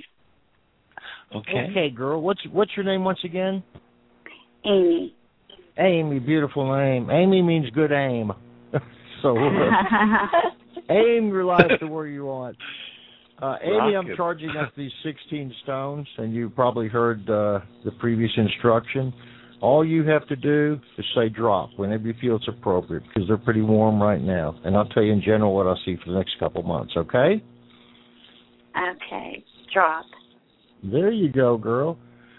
Okay. Okay, girl. What's what's your name once again? Amy. Amy, beautiful name. Amy means good aim. so uh, aim your life to where you want. Uh, Amy, I'm charging up these sixteen stones, and you probably heard uh, the previous instruction. All you have to do is say drop whenever you feel it's appropriate, because they're pretty warm right now. And I'll tell you in general what I see for the next couple months, okay? Okay, drop. There you go, girl.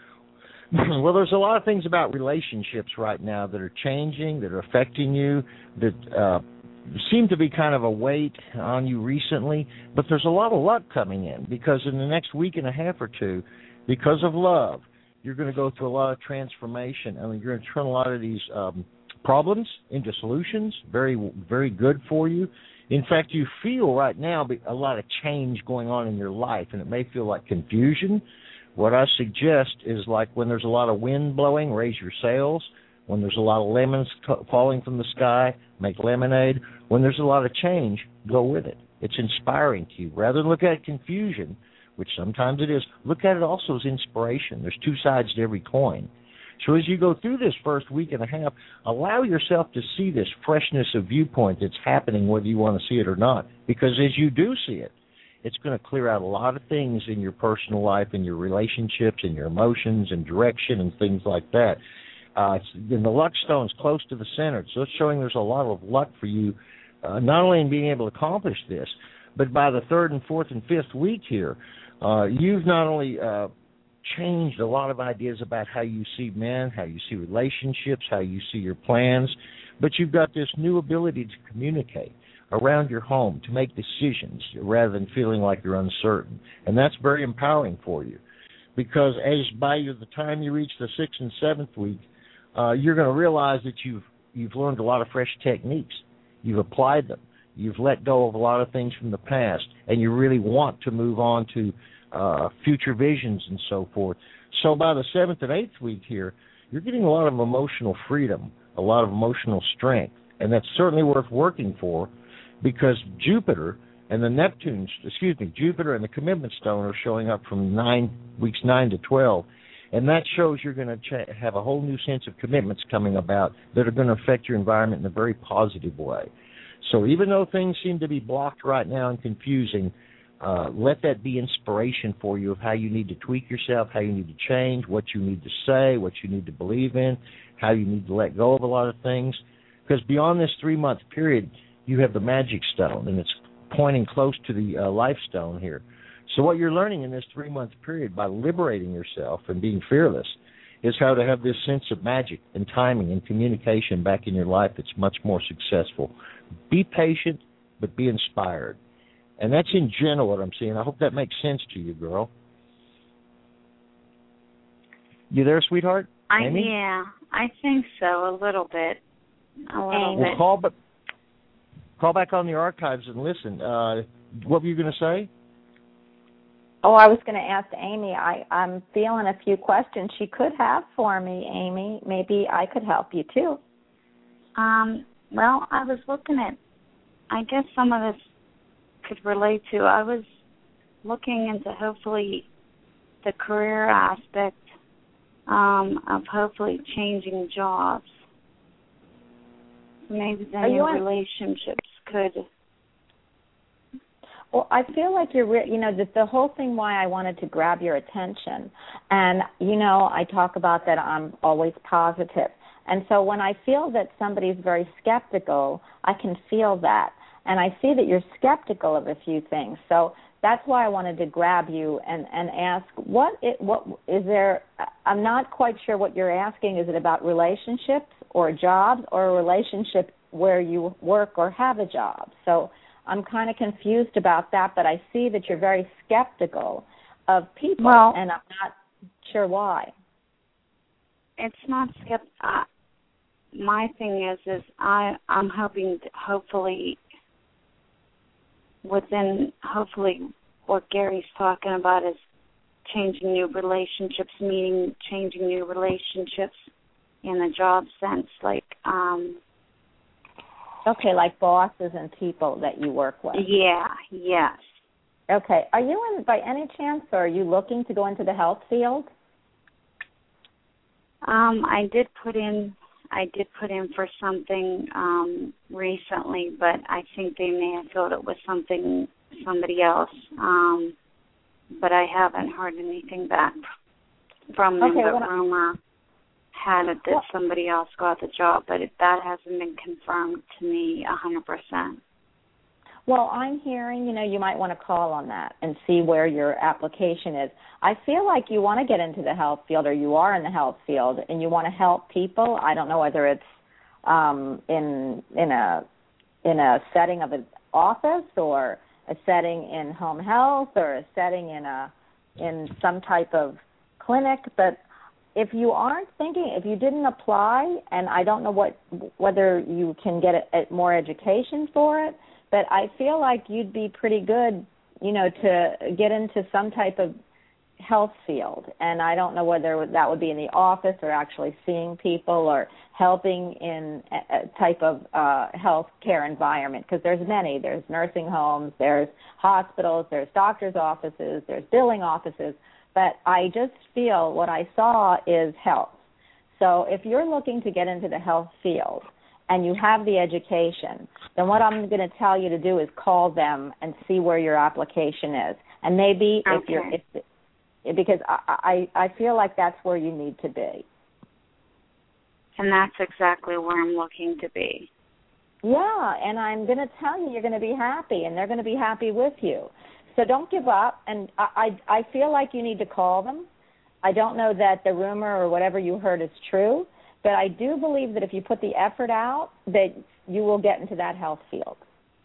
Well, there's a lot of things about relationships right now that are changing, that are affecting you, that uh, seem to be kind of a weight on you recently. But there's a lot of luck coming in, because in the next week and a half or two, because of love, you're going to go through a lot of transformation. I mean, you're going to turn a lot of these um, problems into solutions. Very, very good for you. In fact, you feel right now a lot of change going on in your life, and it may feel like confusion. What I suggest is, like when there's a lot of wind blowing, raise your sails. When there's a lot of lemons falling from the sky, make lemonade. When there's a lot of change, go with it. It's inspiring to you. Rather than look at confusion, which sometimes it is, look at it also as inspiration. There's two sides to every coin. So as you go through this first week and a half, allow yourself to see this freshness of viewpoint that's happening whether you want to see it or not. Because as you do see it, it's going to clear out a lot of things in your personal life, in your relationships, in your emotions and direction and things like that. Uh, and the luck stone's close to the center, so it's showing there's a lot of luck for you, uh, not only in being able to accomplish this, but by the third and fourth and fifth week here, uh, you've not only uh, changed a lot of ideas about how you see men, how you see relationships, how you see your plans, but you've got this new ability to communicate around your home, to make decisions rather than feeling like you're uncertain. And that's very empowering for you, because as by the time you reach the sixth and seventh week, uh, you're going to realize that you've you've learned a lot of fresh techniques. You've applied them. You've let go of a lot of things from the past, and you really want to move on to uh, future visions and so forth. So by the seventh and eighth week here, you're getting a lot of emotional freedom, a lot of emotional strength, and that's certainly worth working for, because Jupiter and the Neptune, excuse me, Jupiter and the commitment stone are showing up from nine weeks nine to twelve, and that shows you're going to ch- have a whole new sense of commitments coming about that are going to affect your environment in a very positive way. So even though things seem to be blocked right now and confusing, uh, let that be inspiration for you of how you need to tweak yourself, how you need to change, what you need to say, what you need to believe in, how you need to let go of a lot of things. Because beyond this three-month period, you have the magic stone, and it's pointing close to the uh, life stone here. So what you're learning in this three-month period by liberating yourself and being fearless is how to have this sense of magic and timing and communication back in your life that's much more successful. Be patient, but be inspired. And that's in general what I'm seeing. I hope that makes sense to you, girl. You there, sweetheart? I, Amy? yeah, I think so, a little bit. A little well, bit. Call, but, call back on the archives and listen. Uh, what were you going to say? Oh, I was going to ask Amy. I, I'm feeling a few questions she could have for me, Amy. Maybe I could help you, too. Um, well, I was looking at, I guess some of this could relate to, I was looking into hopefully the career aspect um, of hopefully changing jobs. Maybe the new relationships could. Well, I feel like you're, re- you know, the, the whole thing why I wanted to grab your attention. And, you know, I talk about that I'm always positive. And so when I feel that somebody's very skeptical, I can feel that. And I see that you're skeptical of a few things. So that's why I wanted to grab you and, and ask, what it, what is there, I'm not quite sure what you're asking. Is it about relationships or jobs or a relationship where you work or have a job? So I'm kind of confused about that, but I see that you're very skeptical of people, well, and I'm not sure why. It's not skept. Uh, my thing is, is I, I'm hoping to hopefully within, hopefully what Gary's talking about is changing new relationships, meaning changing new relationships in the job sense, like, um, okay, like bosses and people that you work with. Yeah, yes. Okay. Are you in, by any chance, or are you looking to go into the health field? Um, I did put in, I did put in for something um, recently, but I think they may have filled it with something, somebody else. Um, but I haven't heard anything back from them. Okay, the well, rumor had it that well, somebody else got the job, but it, that hasn't been confirmed to me a hundred percent. Well, I'm hearing, you know, you might want to call on that and see where your application is. I feel like you want to get into the health field, or you are in the health field, and you want to help people. I don't know whether it's um, in in a in a setting of an office, or a setting in home health, or a setting in a in some type of clinic. But if you aren't thinking, if you didn't apply, and I don't know what whether you can get a, a more education for it. But I feel like you'd be pretty good, you know, to get into some type of health field. And I don't know whether that would be in the office, or actually seeing people, or helping in a type of uh, health care environment, because there's many. There's nursing homes, there's hospitals, there's doctors' offices, there's billing offices. But I just feel what I saw is health. So if you're looking to get into the health field, and you have the education, then what I'm going to tell you to do is call them and see where your application is. And maybe okay. if you're, if, because I, I, I feel like that's where you need to be. And that's exactly where I'm looking to be. Yeah, and I'm going to tell you, you're going to be happy, and they're going to be happy with you. So don't give up, and I, I, I feel like you need to call them. I don't know that the rumor or whatever you heard is true, but I do believe that if you put the effort out, that you will get into that health field.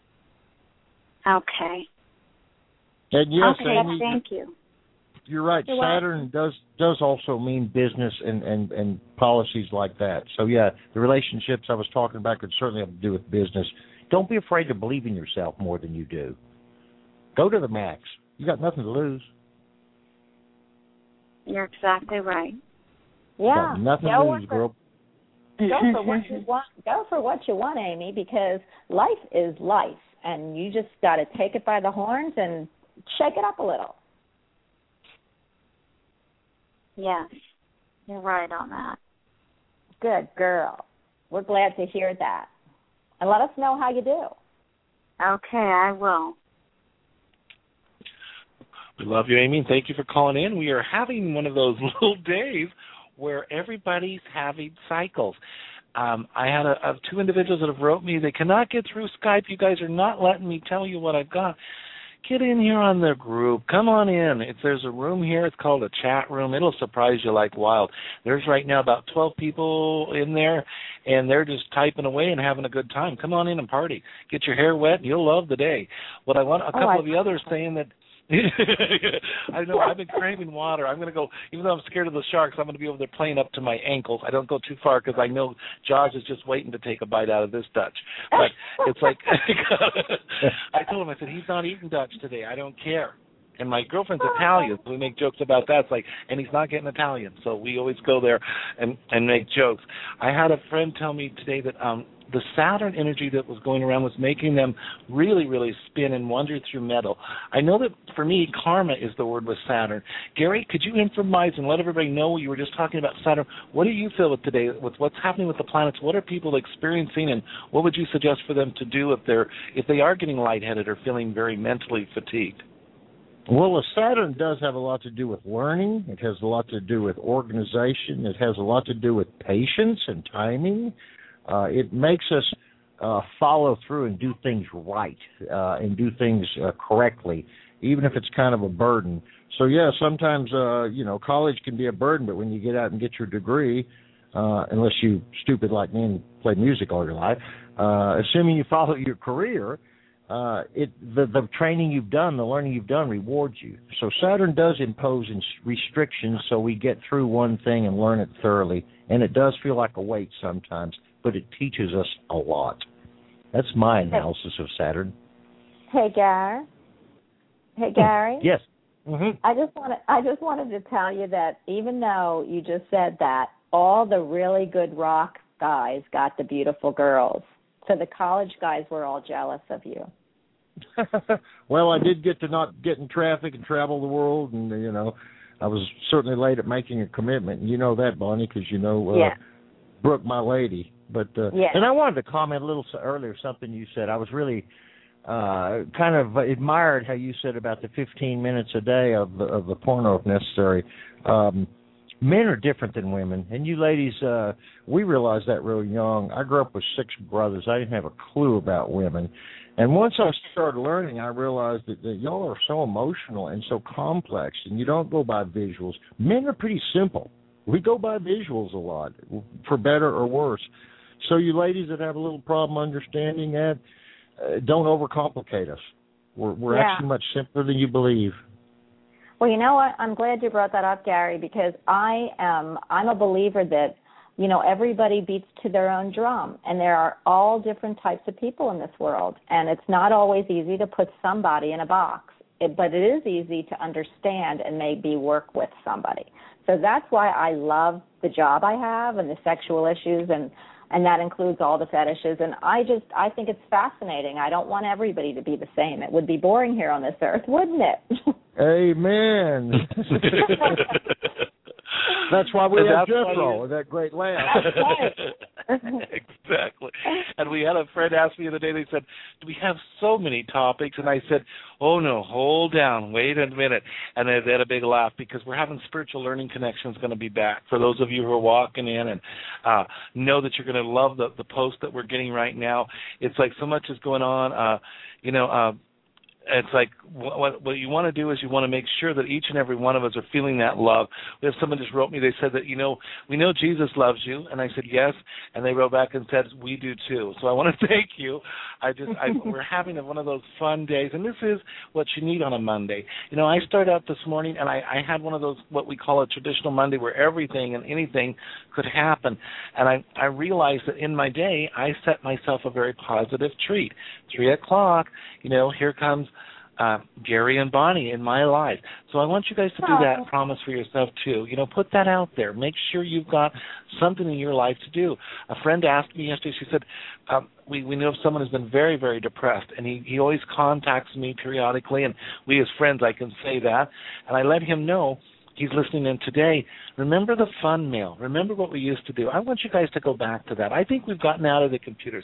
Okay. And yes, okay, Amy, thank you. You're right. You're Saturn does does also mean business and, and, and policies like that. So, yeah, the relationships I was talking about could certainly have to do with business. Don't be afraid to believe in yourself more than you do. Go to the max. You got nothing to lose. You're exactly right. Yeah. Got nothing Go to lose, for, girl. Go for what you want. Go for what you want, Amy, because life is life, and you just got to take it by the horns and shake it up a little. Yes, you're right on that. Good girl. We're glad to hear that. And let us know how you do. Okay, I will. We love you, Amy, and thank you for calling in. We are having one of those little days where everybody's having cycles. Um, I had a, a, two individuals that have wrote me. They cannot get through Skype. You guys are not letting me tell you what I've got. Get in here on the group. Come on in. If there's a room here, it's called a chat room. It'll surprise you like wild. There's right now about twelve people in there, and they're just typing away and having a good time. Come on in and party. Get your hair wet, and you'll love the day. What I want, a couple oh, of the others saying that, I know, I've been craving water. I'm going to go, even though I'm scared of the sharks, I'm going to be over there playing up to my ankles. I don't go too far because I know Josh is just waiting to take a bite out of this Dutch. But it's like, I told him, I said, he's not eating Dutch today. I don't care. And my girlfriend's Italian, so we make jokes about that. It's like, and he's not getting Italian, so we always go there and, and make jokes. I had a friend tell me today that um, the Saturn energy that was going around was making them really, really spin and wander through metal. I know that for me, karma is the word with Saturn. Gary, could you improvise and let everybody know you were just talking about Saturn? What do you feel with today, with what's happening with the planets? What are people experiencing, and what would you suggest for them to do if they're if they are getting lightheaded or feeling very mentally fatigued? Well, the Saturn does have a lot to do with learning. It has a lot to do with organization. It has a lot to do with patience and timing. Uh, it makes us uh, follow through and do things right uh, and do things uh, correctly, even if it's kind of a burden. So, yeah, sometimes, uh, you know, college can be a burden, but when you get out and get your degree, uh, unless you stupid like me and play music all your life, uh, assuming you follow your career, uh, it the, the training you've done, the learning you've done rewards you. So Saturn does impose restrictions so we get through one thing and learn it thoroughly, and it does feel like a weight sometimes, but it teaches us a lot. That's my analysis of Saturn. Hey, Gary. Hey, Gary. Yes. Mm-hmm. I just wanted I just wanted to tell you that even though you just said that, all the really good rock guys got the beautiful girls. So the college guys were all jealous of you. Well, I did get to not get in traffic and travel the world, and, you know, I was certainly late at making a commitment. And you know that, Bonnie, because you know uh, yeah. Brooke, my lady. But uh, yeah. And I wanted to comment a little earlier, something you said. I was really uh, kind of admired how you said about the fifteen minutes a day of the, of the porno if necessary. Um, men are different than women. And you ladies, uh, we realized that real young. I grew up with six brothers. I didn't have a clue about women. And once I started learning, I realized that, that y'all are so emotional and so complex, and you don't go by visuals. Men are pretty simple. We go by visuals a lot, for better or worse. So you ladies that have a little problem understanding that, uh, don't overcomplicate us. We're, we're yeah. actually much simpler than you believe. Well, you know what? I'm glad you brought that up, Gary, because I am, I'm a believer that, you know, everybody beats to their own drum, and there are all different types of people in this world, and it's not always easy to put somebody in a box, it, but it is easy to understand and maybe work with somebody. So that's why I love the job I have and the sexual issues, and, and that includes all the fetishes, and I just, I think it's fascinating. I don't want everybody to be the same. It would be boring here on this earth, wouldn't it? Amen. That's why we and have Jethro with that great laugh. Exactly. And we had a friend ask me the other day, they said, do we have so many topics? And I said, oh, no, hold down, wait a minute. And they, they had a big laugh because we're having Spiritual Learning Connections going to be back. For those of you who are walking in and uh, know that you're going to love the, the post that we're getting right now. It's like so much is going on, uh, you know, uh, it's like what, what you want to do is you want to make sure that each and every one of us are feeling that love. We have someone just wrote me, they said that, you know, we know Jesus loves you. And I said, yes. And they wrote back and said, we do too. So I want to thank you. I just, I, we're having one of those fun days. And this is what you need on a Monday. You know, I started out this morning and I, I had one of those, what we call a traditional Monday where everything and anything could happen. And I, I realized that in my day, I set myself a very positive treat. Three o'clock, you know, here comes Uh, Gary and Bonnie in my life. So I want you guys to do that promise for yourself too. You know, put that out there. Make sure you've got something in your life to do. A friend asked me yesterday, she said, um, we, we know someone who's been very, very depressed, and he, he always contacts me periodically, and we as friends, I can say that. And I let him know he's listening in today. Remember the fun mail. Remember what we used to do. I want you guys to go back to that. I think we've gotten out of the computers.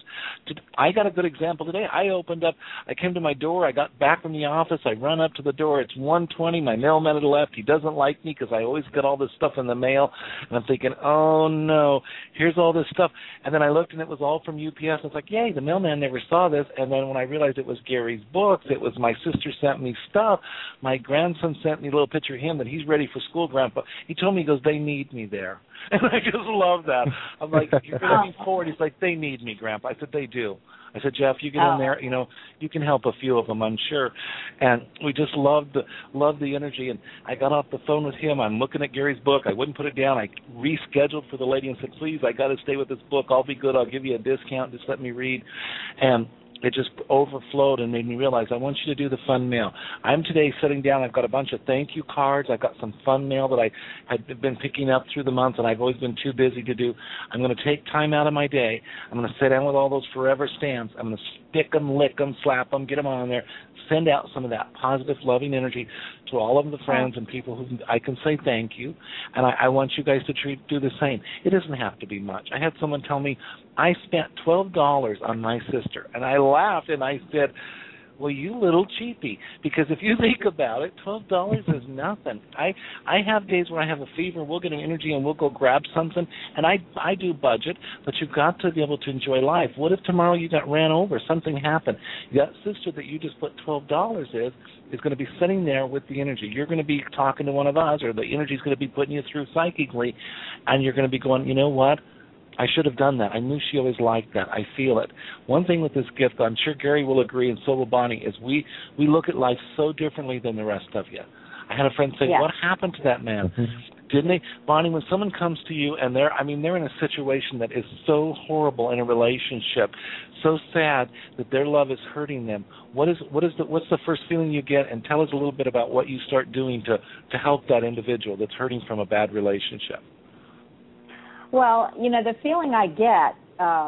I got a good example today. I opened up, I came to my door. I got back from the office. I run up to the door. It's one twenty. My mailman had left. He doesn't like me because I always get all this stuff in the mail. And I'm thinking, oh, no, here's all this stuff. And then I looked, and it was all from U P S. I was like, yay, the mailman never saw this. And then when I realized it was Gary's books, it was my sister sent me stuff. My grandson sent me a little picture of him that he's ready for school, Grandpa. He told me, he goes, they need me there. And I just love that. I'm like, you're going to be forward. He's like, they need me, Grandpa. I said, they do. I said, Jeff, you get oh. in there, you know, you can help a few of them, I'm sure. And we just loved the, loved the energy. And I got off the phone with him. I'm looking at Gary's book. I wouldn't put it down. I rescheduled for the lady and said, please, I got to stay with this book. I'll be good. I'll give you a discount. Just let me read. And it just overflowed and made me realize I want you to do the fun mail. I'm today sitting down. I've got a bunch of thank you cards. I've got some fun mail that I had been picking up through the month, and I've always been too busy to do. I'm going to take time out of my day. I'm going to sit down with all those forever stamps. I'm going to stick them, lick them, slap them, get them on there, send out some of that positive, loving energy to all of the friends and people who I can say thank you. And I, I want you guys to treat, do the same. It doesn't have to be much. I had someone tell me, I spent twelve dollars on my sister. And I laughed and I said, well, you little cheapie, because if you think about it, twelve dollars is nothing. I I have days where I have a fever, we'll get an energy and we'll go grab something, and I I do budget, but you've got to be able to enjoy life. What if tomorrow you got ran over, something happened? That sister that you just put twelve dollars is, is going to be sitting there with the energy. You're going to be talking to one of us, or the energy is going to be putting you through psychically, and you're going to be going, you know what? I should have done that. I knew she always liked that. I feel it. One thing with this gift, I'm sure Gary will agree, and so will Bonnie, is we, we look at life so differently than the rest of you. I had a friend say, yeah. What happened to that man? Didn't they? Bonnie, when someone comes to you and they're, I mean, they're in a situation that is so horrible in a relationship, so sad that their love is hurting them, what is, what is the, what's the first feeling you get? And tell us a little bit about what you start doing to, to help that individual that's hurting from a bad relationship. Well, you know, the feeling I get, uh,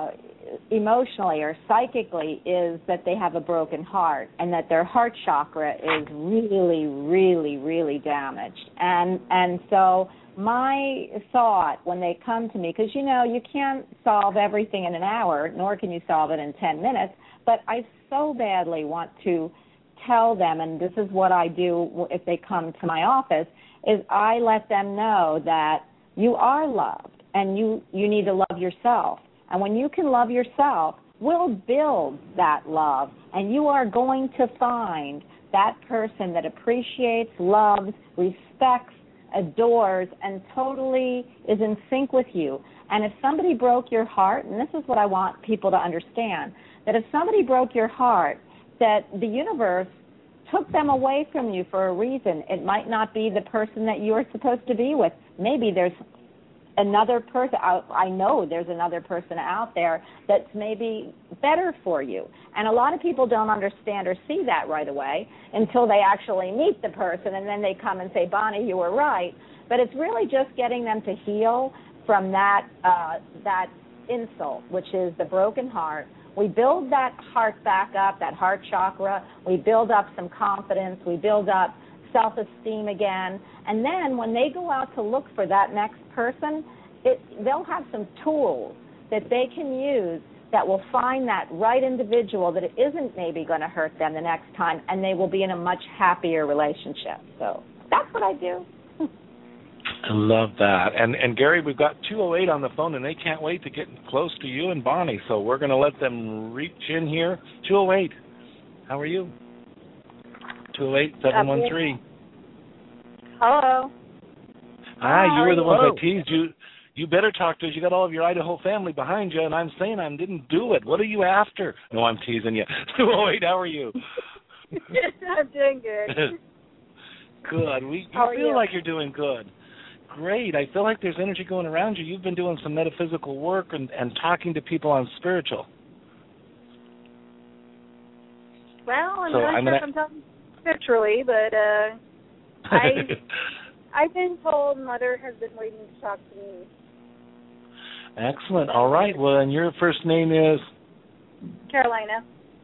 emotionally or psychically is that they have a broken heart and that their heart chakra is really, really, really damaged. And and so my thought when they come to me, because, you know, you can't solve everything in an hour, nor can you solve it in ten minutes, but I so badly want to tell them, and this is what I do if they come to my office, is I let them know that you are loved and you, you need to love yourself. And when you can love yourself, we'll build that love, and you are going to find that person that appreciates, loves, respects, adores, and totally is in sync with you. And if somebody broke your heart, and this is what I want people to understand, that if somebody broke your heart, that the universe took them away from you for a reason. It might not be the person that you are supposed to be with. Maybe there's another person, I, I know there's another person out there that's maybe better for you. And a lot of people don't understand or see that right away until they actually meet the person, and then they come and say, Bonnie, you were right. But it's really just getting them to heal from that uh, that insult, which is the broken heart. We build that heart back up, that heart chakra. We build up some confidence. We build up self-esteem again. And then when they go out to look for that next person, it, they'll have some tools that they can use that will find that right individual that it isn't maybe going to hurt them the next time, and they will be in a much happier relationship. So that's what I do. I love that. And and Gary, we've got two oh eight on the phone, and they can't wait to get close to you and Bonnie, so we're going to let them reach in here. two oh eight, how are you? two oh eight, seven one three. Hello. Hi, you were the Hello. ones I teased you. You better talk to us. You got all of your Idaho family behind you, and I'm saying I didn't do it. What are you after? No, I'm teasing you. two oh eight, how are you? I'm doing good. Good. We you How are feel you? like you're doing good. Great. I feel like there's energy going around you. You've been doing some metaphysical work and, and talking to people on spiritual. Well, I'm So not I'm sure gonna- if I'm talking spiritually, but uh, I, I've been told Mother has been waiting to talk to me. Excellent. All right. Well, and your first name is? Carolina.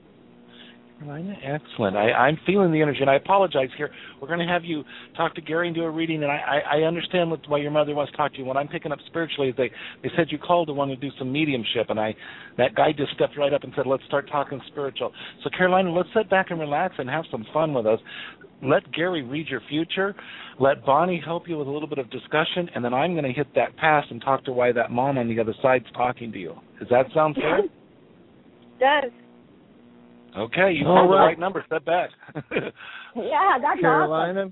Carolina. Excellent. I, I'm feeling the energy, and I apologize here. We're going to have you talk to Gary and do a reading, and I, I, I understand what, why your mother wants to talk to you. What I'm picking up spiritually is they, they said you called to want to do some mediumship, and I that guy just stepped right up and said, let's start talking spiritual. So, Carolina, let's sit back and relax and have some fun with us. Let Gary read your future. Let Bonnie help you with a little bit of discussion, and then I'm going to hit that pass and talk to why that mom on the other side's talking to you. Does that sound fair? Does. Okay, you All called the right. right number. Step back. Yeah, that's Carolina,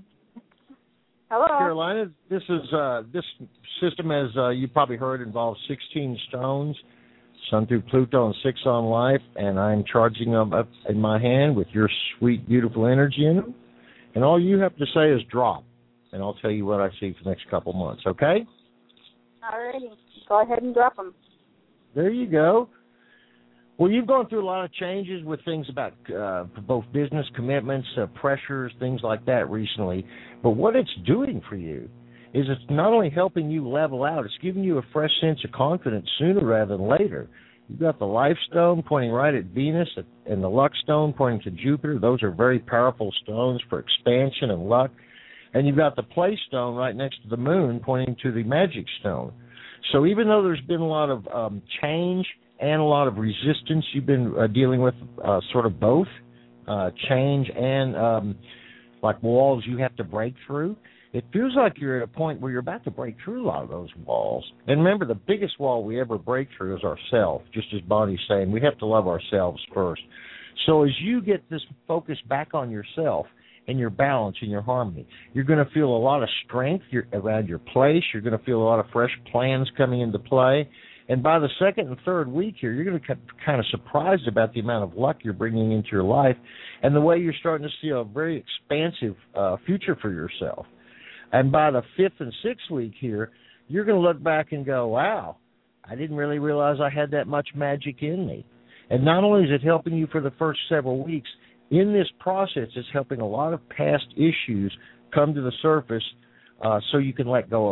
Hello. Carolina, this is uh, this system, as uh, you probably heard, involves sixteen stones, Sun through Pluto and six on life, and I'm charging them up in my hand with your sweet, beautiful energy in them. And all you have to say is drop, and I'll tell you what I see for the next couple months, okay? All righty. Go ahead and drop them. There you go. Well, you've gone through a lot of changes with things about uh, both business commitments, uh, pressures, things like that recently. But what it's doing for you is it's not only helping you level out, it's giving you a fresh sense of confidence sooner rather than later. You've got the Life Stone pointing right at Venus and the Luck Stone pointing to Jupiter. Those are very powerful stones for expansion and luck. And you've got the Place Stone right next to the Moon pointing to the Magic Stone. So even though there's been a lot of um, change and a lot of resistance, you've been uh, dealing with uh, sort of both, uh, change and um, like walls you have to break through. It feels like you're at a point where you're about to break through a lot of those walls. And remember, the biggest wall we ever break through is ourselves, just as Bonnie's saying. We have to love ourselves first. So as you get this focus back on yourself and your balance and your harmony, you're going to feel a lot of strength around your place. You're going to feel a lot of fresh plans coming into play. And by the second and third week here, you're going to get kind of surprised about the amount of luck you're bringing into your life and the way you're starting to see a very expansive uh, future for yourself. And by the fifth and sixth week here, you're going to look back and go, wow, I didn't really realize I had that much magic in me. And not only is it helping you for the first several weeks, in this process it's helping a lot of past issues come to the surface uh, so you can let go of them.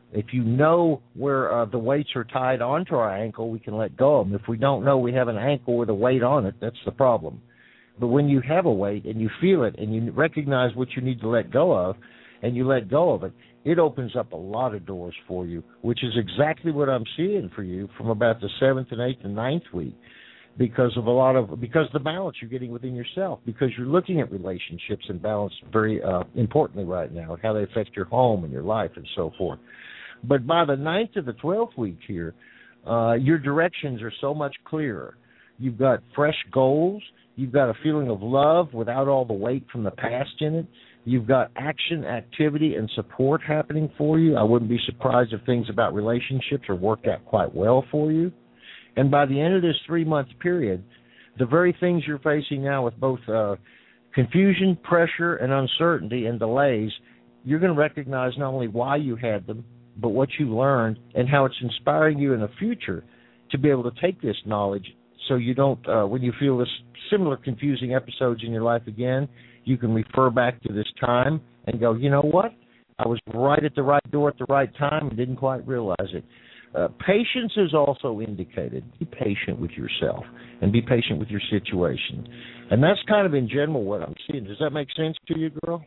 If you know where uh, the weights are tied onto our ankle, we can let go of them. If we don't know we have an ankle with a weight on it, that's the problem. But when you have a weight and you feel it and you recognize what you need to let go of and you let go of it, it opens up a lot of doors for you, which is exactly what I'm seeing for you from about the seventh and eighth and ninth week. Because of a lot of because of the balance you're getting within yourself, because you're looking at relationships and balance very uh, importantly right now, how they affect your home and your life and so forth. But by the ninth to the twelfth week here, uh, your directions are so much clearer. You've got fresh goals. You've got a feeling of love without all the weight from the past in it. You've got action, activity, and support happening for you. I wouldn't be surprised if things about relationships are worked out quite well for you. And by the end of this three-month period, the very things you're facing now with both uh, confusion, pressure, and uncertainty and delays, you're going to recognize not only why you had them, but what you learned and how it's inspiring you in the future to be able to take this knowledge so you don't, uh, when you feel this similar confusing episodes in your life again, you can refer back to this time and go, you know what? I was right at the right door at the right time and didn't quite realize it. Uh, patience is also indicated. Be patient with yourself and be patient with your situation. And that's kind of in general what I'm seeing. Does that make sense to you, girl?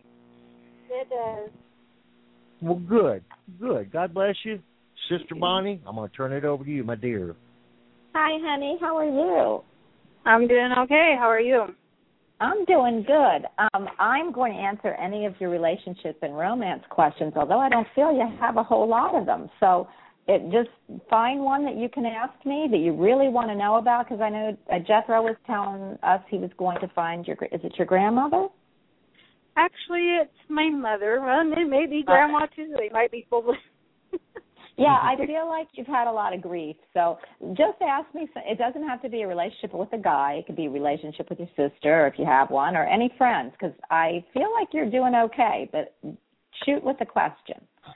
It does. Well, good, good. God bless you. Sister Bonnie, I'm going to turn it over to you, my dear. Hi, honey. How are you? I'm doing okay. How are you? I'm doing good. Um, I'm going to answer any of your relationship and romance questions, although I don't feel you have a whole lot of them. So it just find one that you can ask me that you really want to know about, because I know uh, Jethro was telling us he was going to find your, is it your grandmother? Actually, it's my mother. Well, it may be Grandma, too. They might be full of... Yeah, I feel like you've had a lot of grief. So just ask me. It doesn't have to be a relationship with a guy. It could be a relationship with your sister, or if you have one, or any friends, because I feel like you're doing okay. But shoot with the question.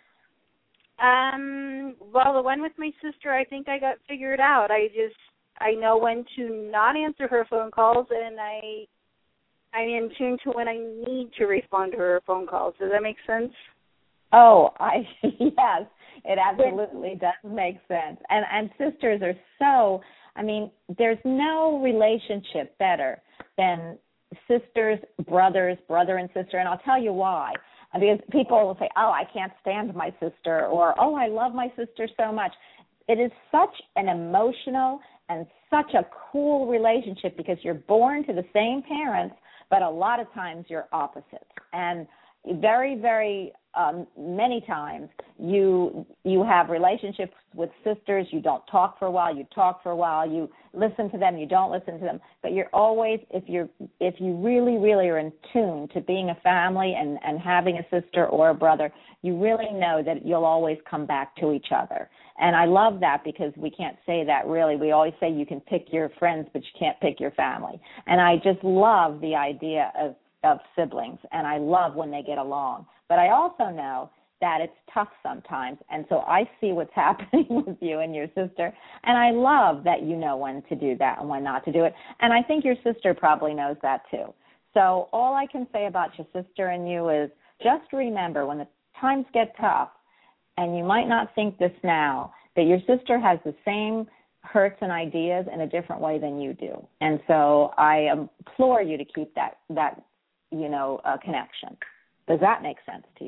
Um. Well, the one with my sister, I think I got figured out. I just, I know when to not answer her phone calls, and I, I'm in tune to when I need to respond to her phone calls. Does that make sense? Oh, I yes, it absolutely does make sense. And and sisters are so, I mean, there's no relationship better than sisters, brothers, brother and sister, and I'll tell you why. Because people will say, oh, I can't stand my sister, or, oh, I love my sister so much. It is such an emotional and such a cool relationship because you're born to the same parents, but a lot of times you're opposites. And very, very um, many times you you have relationships with sisters. You don't talk for a while. You talk for a while. You listen to them. You don't listen to them. But you're always, if you're if you really, really are in tune to being a family and, and having a sister or a brother, you really know that you'll always come back to each other. And I love that because we can't say that really. We always say you can pick your friends, but you can't pick your family. And I just love the idea of of siblings, and I love when they get along. But I also know that it's tough sometimes, and so I see what's happening with you and your sister, and I love that you know when to do that and when not to do it. And I think your sister probably knows that too. So all I can say about your sister and you is just remember when the times get tough, and you might not think this now, that your sister has the same hurts and ideas in a different way than you do. And so I implore you to keep that that you know, uh, connection. Does that make sense to you?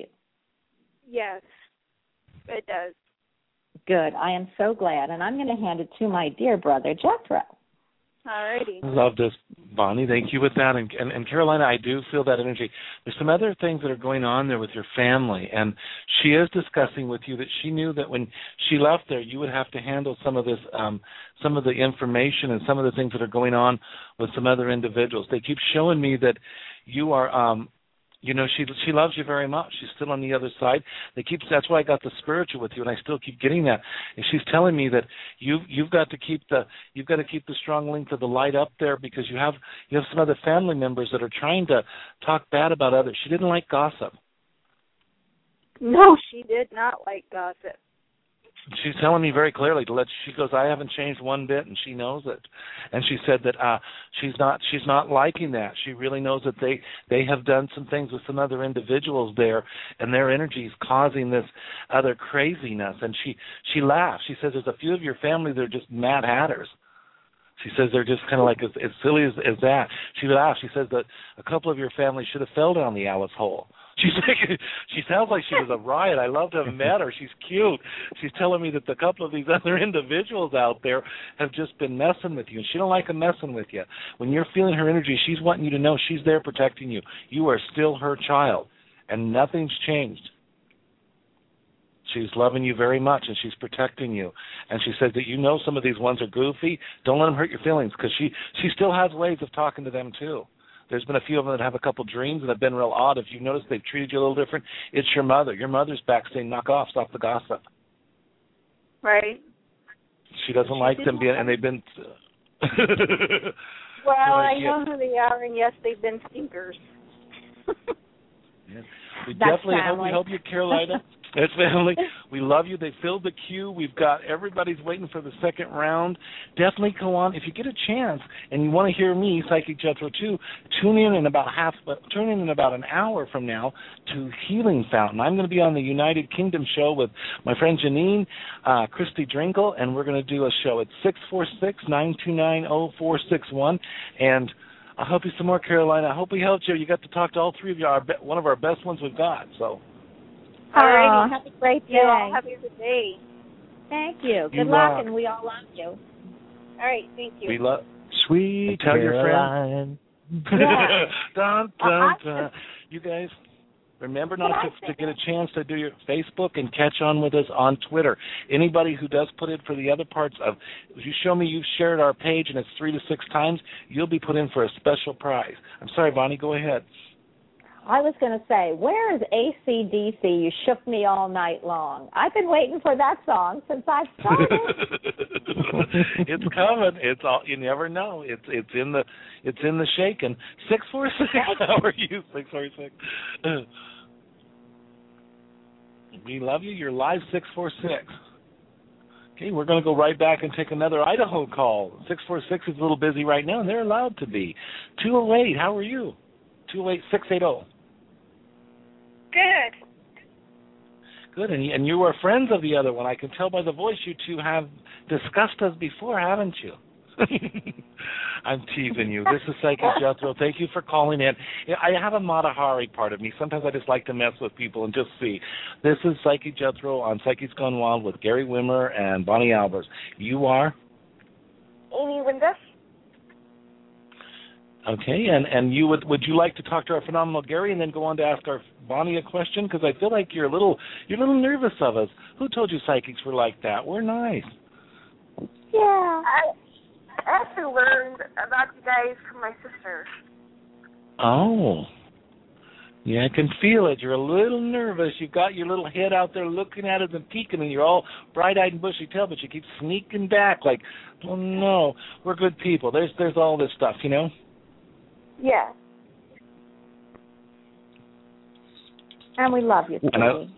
Yes, it does. Good. I am so glad. And I'm going to hand it to my dear brother, Jethro. All righty. Love this, Bonnie. Thank you with that. And, and, and Carolina, I do feel that energy. There's some other things that are going on there with your family. And she is discussing with you that she knew that when she left there, you would have to handle some of this, um, some of the information and some of the things that are going on with some other individuals. They keep showing me that you are, um, you know, she she loves you very much. She's still on the other side. They keep. That's why I got the spiritual with you, and I still keep getting that. And she's telling me that you've you've got to keep the you've got to keep the strong link of the light up there because you have you have some other family members that are trying to talk bad about others. She didn't like gossip. No, she did not like gossip. she's telling me very clearly to let. She goes, I haven't changed one bit, and she knows it. And she said that uh, she's not she's not liking that. She really knows that they they have done some things with some other individuals there, and their energy is causing this other craziness. And she she laughs. She says, there's a few of your family that are just mad hatters. She says they're just kind of like as, as silly as, as that. She laughs. She says that a couple of your family should have fell down the Alice hole. She's like, she sounds like she was a riot. I love to have met her. She's cute. She's telling me that a couple of these other individuals out there have just been messing with you, and she don't like them messing with you. When you're feeling her energy, she's wanting you to know she's there protecting you. You are still her child, and nothing's changed. She's loving you very much, and she's protecting you. And she says that you know some of these ones are goofy. Don't let them hurt your feelings, because she, she still has ways of talking to them, too. There's been a few of them that have a couple dreams that have been real odd. If you notice they've treated you a little different, it's your mother. Your mother's back saying, knock off, stop the gossip. Right. She doesn't she like them being, and they've been... well, I know who they are, and yes, they've been stinkers. Yeah. We That's definitely hope, we hope you, Carolina. That's family. We love you. They filled the queue. We've got everybody's waiting for the second round. Definitely go on. If you get a chance and you want to hear me, Psychic Jethro, too, tune in in about half. Tune in in about an hour from now to Healing Fountain. I'm going to be on the United Kingdom show with my friend Janine, uh, Christy Drinkle, and we're going to do a show at six four six, nine two nine, zero four six one. And I'll help you some more, Carolina. I hope we helped you. You got to talk to all three of you. Our be- one of our best ones we've got. So. All right. Have a great day. You all have a good day. Thank you. Good you luck, rock. And we all love you. All right. Thank you. We love. Sweet Tell Caroline. your friends. Yeah. dun, Uh, dun, I dun. You guys. Remember not to, to get a that? chance to do your Facebook and catch on with us on Twitter. Anybody who does put in for the other parts of, if you show me you've shared our page and it's three to six times, you'll be put in for a special prize. I'm sorry, Bonnie, go ahead. I was going to say, where is A C D C? You shook me all night long. I've been waiting for that song since I started. It's coming. It's all. You never know. It's it's in the it's in the shaking. Six four six. How are you? Six four six. We love you. You're live. Six four six. Okay, we're going to go right back and take another Idaho call. Six four six is a little busy right now, and they're allowed to be. Two oh eight. How are you? Two oh eight six eight zero. Good. Good, and you, and you were friends of the other one. I can tell by the voice you two have discussed us before, haven't you? I'm teasing you. This is Psychic Jethro. Thank you for calling in. I have a Matahari part of me. Sometimes I just like to mess with people and just see. This is Psychic Jethro on Psychics Gone Wild with Gary Wimmer and Bonnie Albers. You are? Amy Windus. Okay, and, and you would would you like to talk to our phenomenal Gary and then go on to ask our Bonnie a question? Because I feel like you're a little you're a little nervous of us. Who told you psychics were like that? We're nice. Yeah, I actually learned about you guys from my sister. Oh, yeah, I can feel it. You're a little nervous. You've got your little head out there looking at us and peeking, and you're all bright-eyed and bushy-tailed, but you keep sneaking back like, oh no, we're good people. There's there's all this stuff, you know. Yeah. And we love you, Stevie.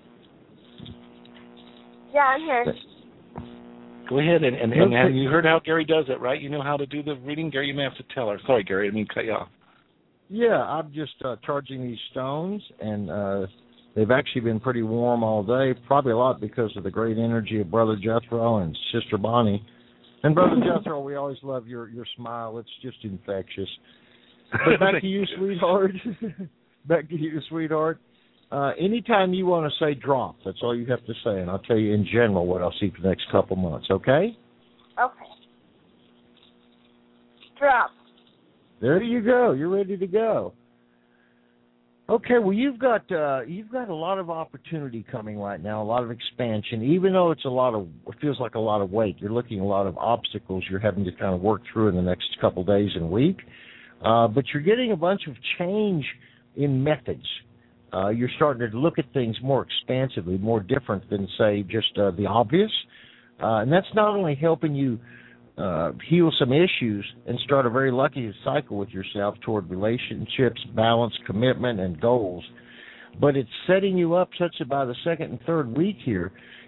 Yeah, I'm here. Go ahead, and, and, and, and you heard how Gary does it, right? You know how to do the reading? Gary, you may have to tell her. Sorry, Gary, I didn't mean to cut you off. Yeah, I'm just uh, charging these stones, and uh, they've actually been pretty warm all day, probably a lot because of the great energy of Brother Jethro and Sister Bonnie. And Brother Jethro, we always love your, your smile. It's just infectious. But back to you, sweetheart. Back to you, sweetheart. Uh, anytime you want to say drop, that's all you have to say, and I'll tell you in general what I'll see for the next couple months, okay? Okay. Drop. There you go. You're ready to go. Okay, well, you've got uh, you've got a lot of opportunity coming right now, a lot of expansion. Even though it's a lot of, it feels like a lot of weight, you're looking at a lot of obstacles you're having to kind of work through in the next couple days and week. Uh, but you're getting a bunch of change in methods. Uh, you're starting to look at things more expansively, more different than, say, just uh, the obvious. Uh, and that's not only helping you uh, heal some issues and start a very lucky cycle with yourself toward relationships, balance, commitment, and goals, but it's setting you up such that by the second and third week here,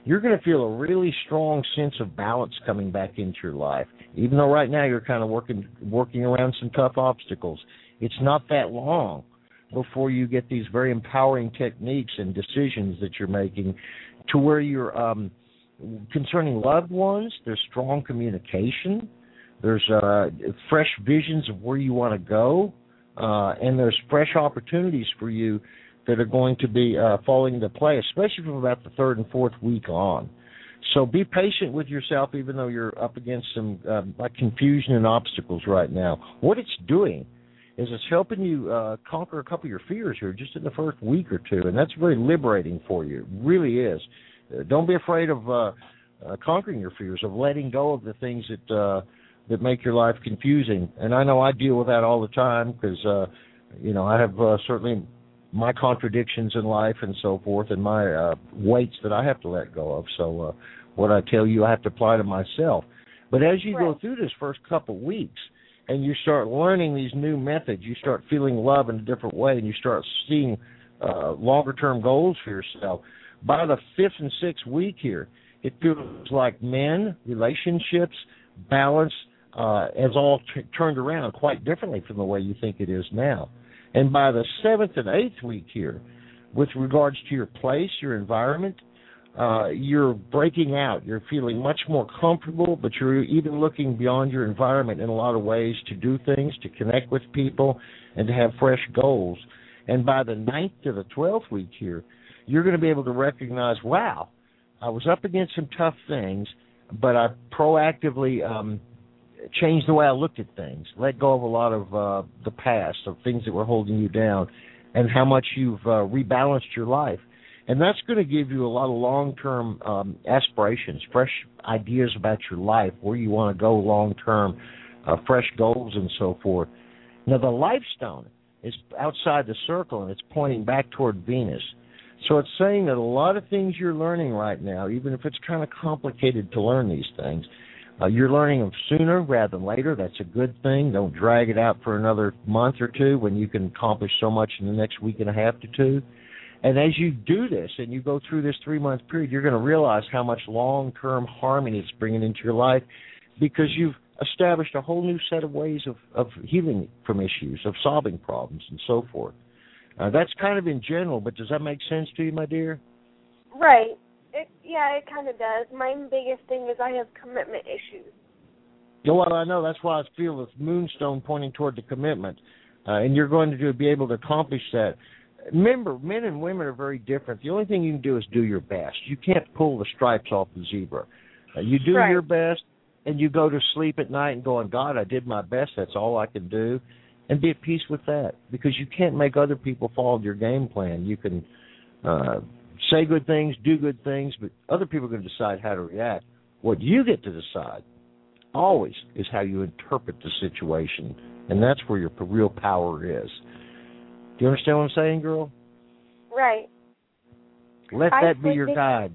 you're going to feel a really strong sense of balance coming back into your life. Even though right now you're kind of working working around some tough obstacles, it's not that long before you get these very empowering techniques and decisions that you're making to where you're um, concerning loved ones. There's strong communication. There's uh, fresh visions of where you want to go, uh, and there's fresh opportunities for you that are going to be uh, falling into play, especially from about the third and fourth week on. So be patient with yourself, even though you're up against some uh, like confusion and obstacles right now. What it's doing is it's helping you uh, conquer a couple of your fears here just in the first week or two, and that's very liberating for you. It really is. Uh, don't be afraid of uh, uh, conquering your fears, of letting go of the things that uh, that make your life confusing. And I know I deal with that all the time because, uh, you know, I have uh, certainly my contradictions in life and so forth, and my uh, weights that I have to let go of. So uh, what I tell you, I have to apply to myself. But as you right. go through this first couple of weeks and you start learning these new methods, you start feeling love in a different way, and you start seeing uh, longer-term goals for yourself. By the fifth and sixth week here, it feels like men, relationships, balance uh, has all t- turned around quite differently from the way you think it is now. And by the seventh and eighth week here, with regards to your place, your environment, uh, you're breaking out. You're feeling much more comfortable, but you're even looking beyond your environment in a lot of ways to do things, to connect with people, and to have fresh goals. And by the ninth to the twelfth week here, you're going to be able to recognize, wow, I was up against some tough things, but I proactively um, changed the way I looked at things, let go of a lot of uh, the past, of things that were holding you down, and how much you've uh, rebalanced your life. And that's going to give you a lot of long-term um, aspirations, fresh ideas about your life, where you want to go long-term, uh, fresh goals and so forth. Now, the life stone is outside the circle, and it's pointing back toward Venus. So it's saying that a lot of things you're learning right now, even if it's kind of complicated to learn these things, Uh, you're learning them sooner rather than later. That's a good thing. Don't drag it out for another month or two when you can accomplish so much in the next week and a half to two. And as you do this and you go through this three-month period, you're going to realize how much long-term harmony it's bringing into your life because you've established a whole new set of ways of, of healing from issues, of solving problems, and so forth. Uh, that's kind of in general, but does that make sense to you, my dear? Right. It, yeah, it kind of does. My biggest thing is I have commitment issues. Yeah, well, I know. That's why I feel this moonstone pointing toward the commitment, uh, and you're going to do, be able to accomplish that. Remember, men and women are very different. The only thing you can do is do your best. You can't pull the stripes off the zebra. Uh, you do right. your best, and you go to sleep at night and going, God, I did my best. That's all I can do. And be at peace with that, because you can't make other people follow your game plan. You can uh, say good things, do good things, but other people are going to decide how to react. What you get to decide always is how you interpret the situation, and that's where your real power is. Do you understand what I'm saying, girl? Right. Let I that be your guide.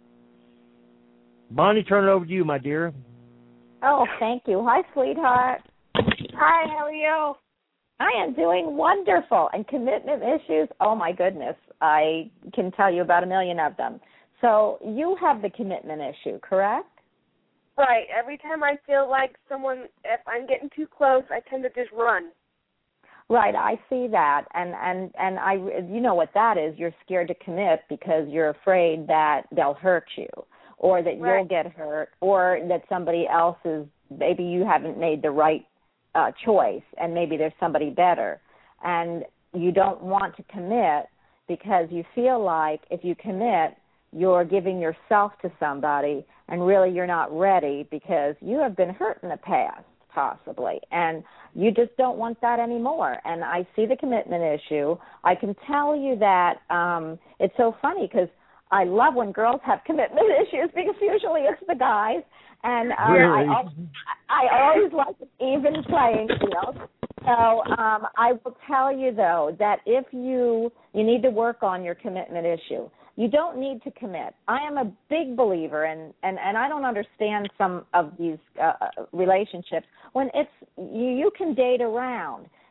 Bonnie, turn it over to you, my dear. Oh, thank you. Hi, sweetheart. Hi, how are you? I am doing wonderful. And commitment issues, oh, my goodness. I can tell you about a million of them. So you have the commitment issue, correct? Right. Every time I feel like someone, if I'm getting too close, I tend to just run. Right, I see that, and and and I, you know what that is. You're scared to commit because you're afraid that they'll hurt you, or that right. you'll get hurt, or that somebody else is. Maybe you haven't made the right uh, choice, and maybe there's somebody better, and you don't want to commit because you feel like if you commit, you're giving yourself to somebody, and really you're not ready because you have been hurt in the past, possibly, and you just don't want that anymore. And I see the commitment issue. I can tell you that um, it's so funny because I love when girls have commitment issues because usually it's the guys. And um, really? I, I always like an even playing field. So um, I will tell you, though, that if you you need to work on your commitment issue, you don't need to commit. I am a big believer, and, and, and I don't understand some of these uh, relationships. When it's you, you can date around.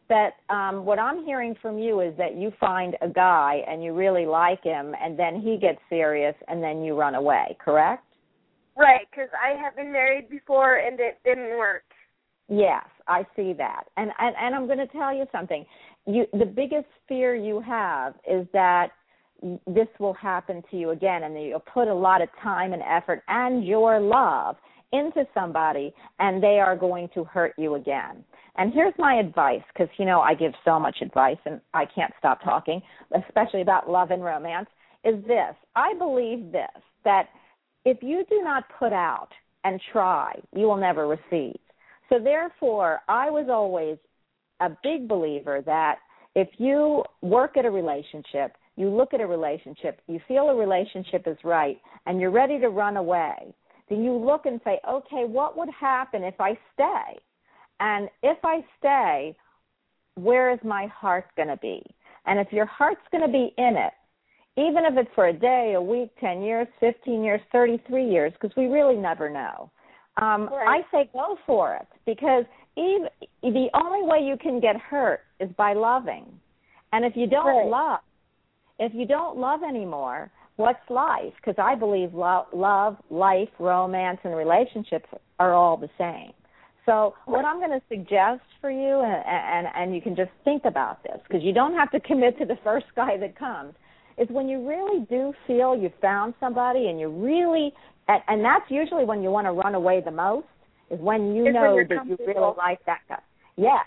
that um, what I'm hearing from you is that you find a guy and you really like him, and then he gets serious, and then you run away, correct? Right, because I have been married before, and it didn't work. Yes, I see that. And, and, and I'm going to tell you something. You, the biggest fear you have is that this will happen to you again, and you'll put a lot of time and effort and your love into somebody, and they are going to hurt you again. And here's my advice, because, you know, I give so much advice, and I can't stop talking, especially about love and romance, is this. I believe this, that if you do not put out and try, you will never receive. So therefore, I was always a big believer that if you work at a relationship, you look at a relationship, you feel a relationship is right, and you're ready to run away, then you look and say, okay, what would happen if I stay? And if I stay, where is my heart going to be? And if your heart's going to be in it, even if it's for a day, a week, ten years, fifteen years, thirty-three years, because we really never know, um, right. I say go for it, because even, the only way you can get hurt is by loving. And if you don't right. love, if you don't love anymore, what's life? Because I believe lo- love, life, romance, and relationships are all the same. So what I'm going to suggest for you, and, and, and you can just think about this, because you don't have to commit to the first guy that comes, is when you really do feel you found somebody and you really, and, and that's usually when you want to run away the most, is when you it's know when that you really like that guy. Yes.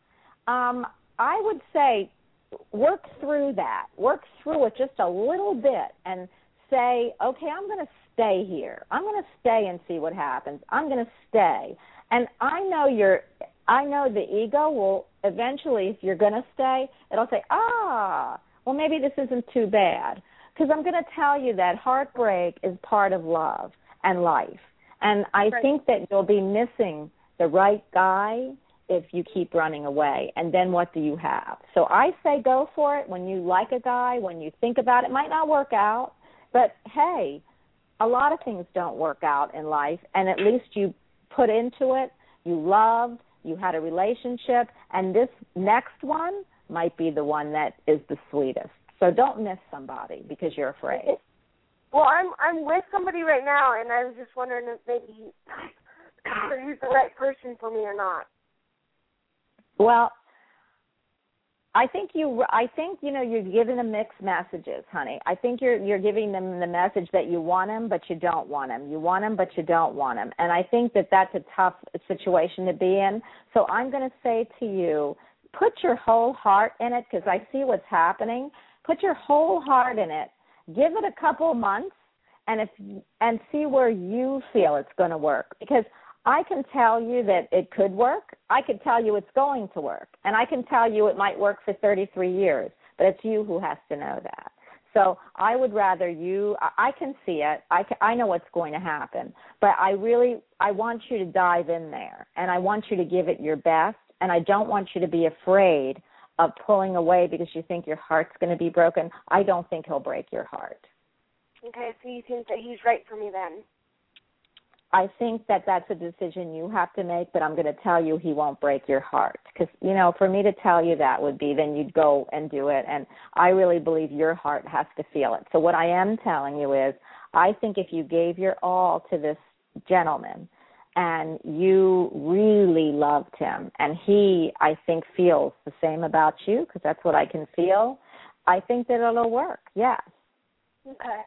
Um, I would say work through that. Work through it just a little bit and say, okay, I'm going to stay here. I'm going to stay and see what happens. I'm going to stay. And I know you're, I know the ego will eventually, if you're going to stay, it'll say, ah, well, maybe this isn't too bad. Because I'm going to tell you that heartbreak is part of love and life. And I right. think that you'll be missing the right guy if you keep running away. And then what do you have? So I say go for it when you like a guy, when you think about it. It might not work out, but, hey, a lot of things don't work out in life, and at least you put into it, you loved, you had a relationship, and this next one might be the one that is the sweetest. So don't miss somebody because you're afraid. Well, I'm I'm with somebody right now, and I was just wondering if maybe he's the right person for me or not. Well, I think you. I think you know you're giving them mixed messages, honey. I think you're you're giving them the message that you want them, but you don't want them. You want them, but you don't want them. And I think that that's a tough situation to be in. So I'm going to say to you, put your whole heart in it, because I see what's happening. Put your whole heart in it. Give it a couple months, and if and see where you feel it's going to work. Because I can tell you that it could work. I could tell you it's going to work. And I can tell you it might work for thirty-three years. But it's you who has to know that. So I would rather you, I can see it. I, can, I know what's going to happen. But I really, I want you to dive in there. And I want you to give it your best. And I don't want you to be afraid of pulling away because you think your heart's going to be broken. I don't think he'll break your heart. Okay, so you think that he's right for me then? I think that that's a decision you have to make, but I'm going to tell you he won't break your heart. Because, you know, for me to tell you that would be then you'd go and do it, and I really believe your heart has to feel it. So what I am telling you is I think if you gave your all to this gentleman and you really loved him, and he, I think, feels the same about you, because that's what I can feel, I think that it'll work, yes. Okay.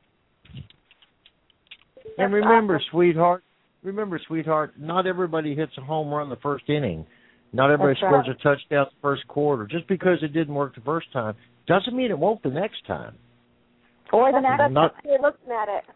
And remember, awesome. sweetheart, remember, sweetheart, not everybody hits a home run the first inning. Not everybody That's scores right. a touchdown the first quarter. Just because it didn't work the first time doesn't mean it won't the next time. Or the next time. Not, you're looking at it.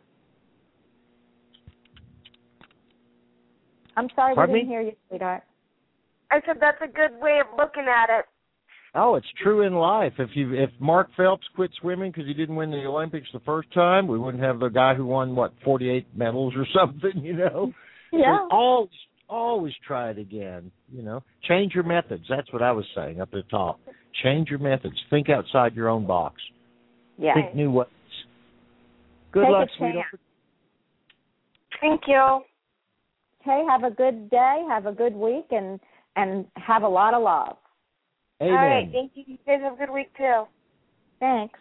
I'm sorry, Pardon we didn't me? hear you, sweetheart. I said that's a good way of looking at it. Oh, it's true in life. If you if Mark Phelps quit swimming because he didn't win the Olympics the first time, we wouldn't have the guy who won, what, forty-eight medals or something, you know? Yeah. So always, always try it again, you know? Change your methods. That's what I was saying up at the top. Change your methods. Think outside your own box. Yeah. Think new ways. Good Take luck, a sweetheart. chance. Thank you. Okay, have a good day, have a good week, and, and have a lot of love. Amen. All right. Thank you. You guys have a good week, too. Thanks.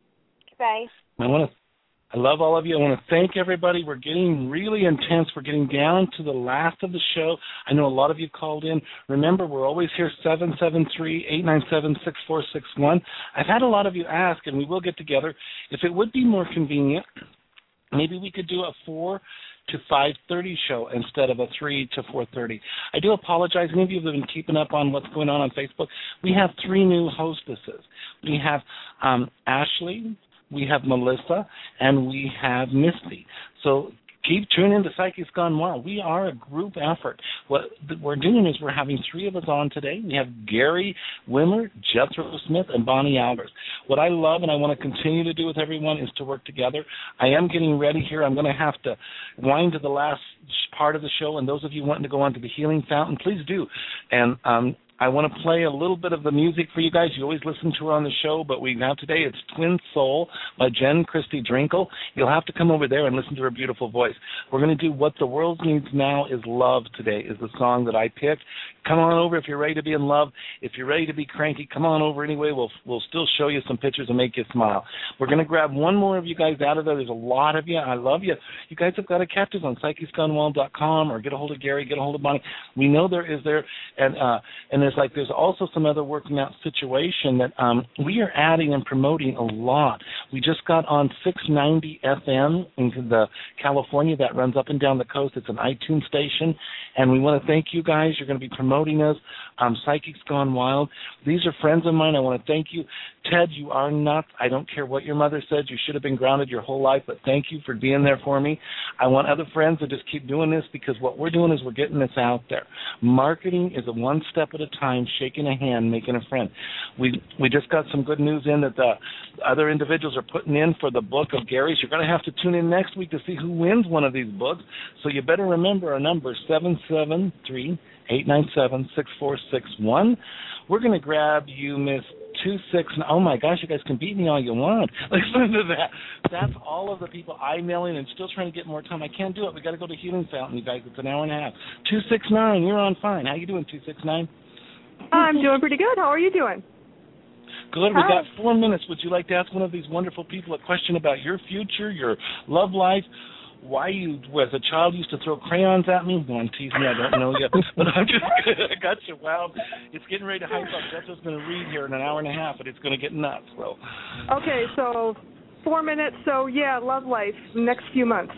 Bye. I want to. I love all of you. I want to thank everybody. We're getting really intense. We're getting down to the last of the show. I know a lot of you called in. Remember, we're always here, seven seven three, eight nine seven, six four six one. I've had a lot of you ask, and we will get together. If it would be more convenient, maybe we could do a four to five thirty show instead of a three to four thirty. I do apologize. Any of you have been keeping up on what's going on on Facebook. We have three new hostesses. We have um, Ashley, we have Melissa, and we have Misty. So keep tuning in to Psychics Gone Wild. We are a group effort. What we're doing is we're having three of us on today. We have Gary Wimmer, Jethro Smith, and Bonnie Albers. What I love and I want to continue to do with everyone is to work together. I am getting ready here. I'm going to have to wind to the last part of the show, and those of you wanting to go on to the Healing Fountain, please do. And um, I want to play a little bit of the music for you guys. You always listen to her on the show, but we now today it's Twin Soul by Jen Christy Drinkle. You'll have to come over there and listen to her beautiful voice. We're going to do What the World Needs Now is Love today is the song that I picked. Come on over if you're ready to be in love. If you're ready to be cranky, come on over anyway. We'll we'll still show you some pictures and make you smile. We're going to grab one more of you guys out of there. There's a lot of you. I love you. You guys have got to catch us on psychics gone wild dot com or get a hold of Gary, get a hold of Bonnie. We know there is there, and uh, and there's like there's also some other working out situation that um, we are adding and promoting a lot. We just got on six ninety F M into the California that runs up and down the coast. It's an iTunes station, and we want to thank you guys. You're going to be promoting us. Um, Psychics Gone Wild. These are friends of mine. I want to thank you. Ted, you are nuts. I don't care what your mother said. You should have been grounded your whole life, but thank you for being there for me. I want other friends to just keep doing this because what we're doing is we're getting this out there. Marketing is a one step at a time, shaking a hand, making a friend. We we just got some good news in that the other individuals are putting in for the book of Gary's. You're going to have to tune in next week to see who wins one of these books. So you better remember our number, seven seven three, eight nine seven, six four six one. We're going to grab you, Miss two six. Oh, my gosh, you guys can beat me all you want. Listen to that. That's all of the people emailing and still trying to get more time. I can't do it. We got to go to Healing Fountain, you guys. It's an hour and a half. two six nine, you're on fine. How you doing, two six nine? I'm doing pretty good. How are you doing? Good. We got four minutes. Would you like to ask one of these wonderful people a question about your future, your love life, why you, as a child, used to throw crayons at me? No, I'm teasing you. I don't know yet. But I'm just, I got you. Wow. It's getting ready to hype up. Jessica's going to read here in an hour and a half, and it's going to get nuts. So. Okay, so four minutes. So, yeah, love life, next few months.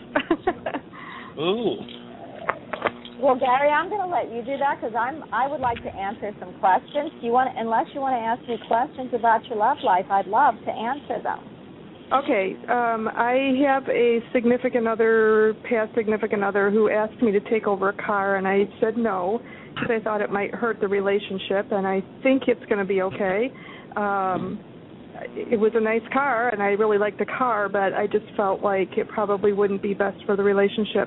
Ooh. Well, Gary, I'm going to let you do that because I'm. I would like to answer some questions. Do you want, unless you want to ask me questions about your love life, I'd love to answer them. Okay, um, I have a significant other, past significant other, who asked me to take over a car, and I said no because I thought it might hurt the relationship, and I think it's going to be okay. Um, it was a nice car, and I really liked the car, but I just felt like it probably wouldn't be best for the relationship.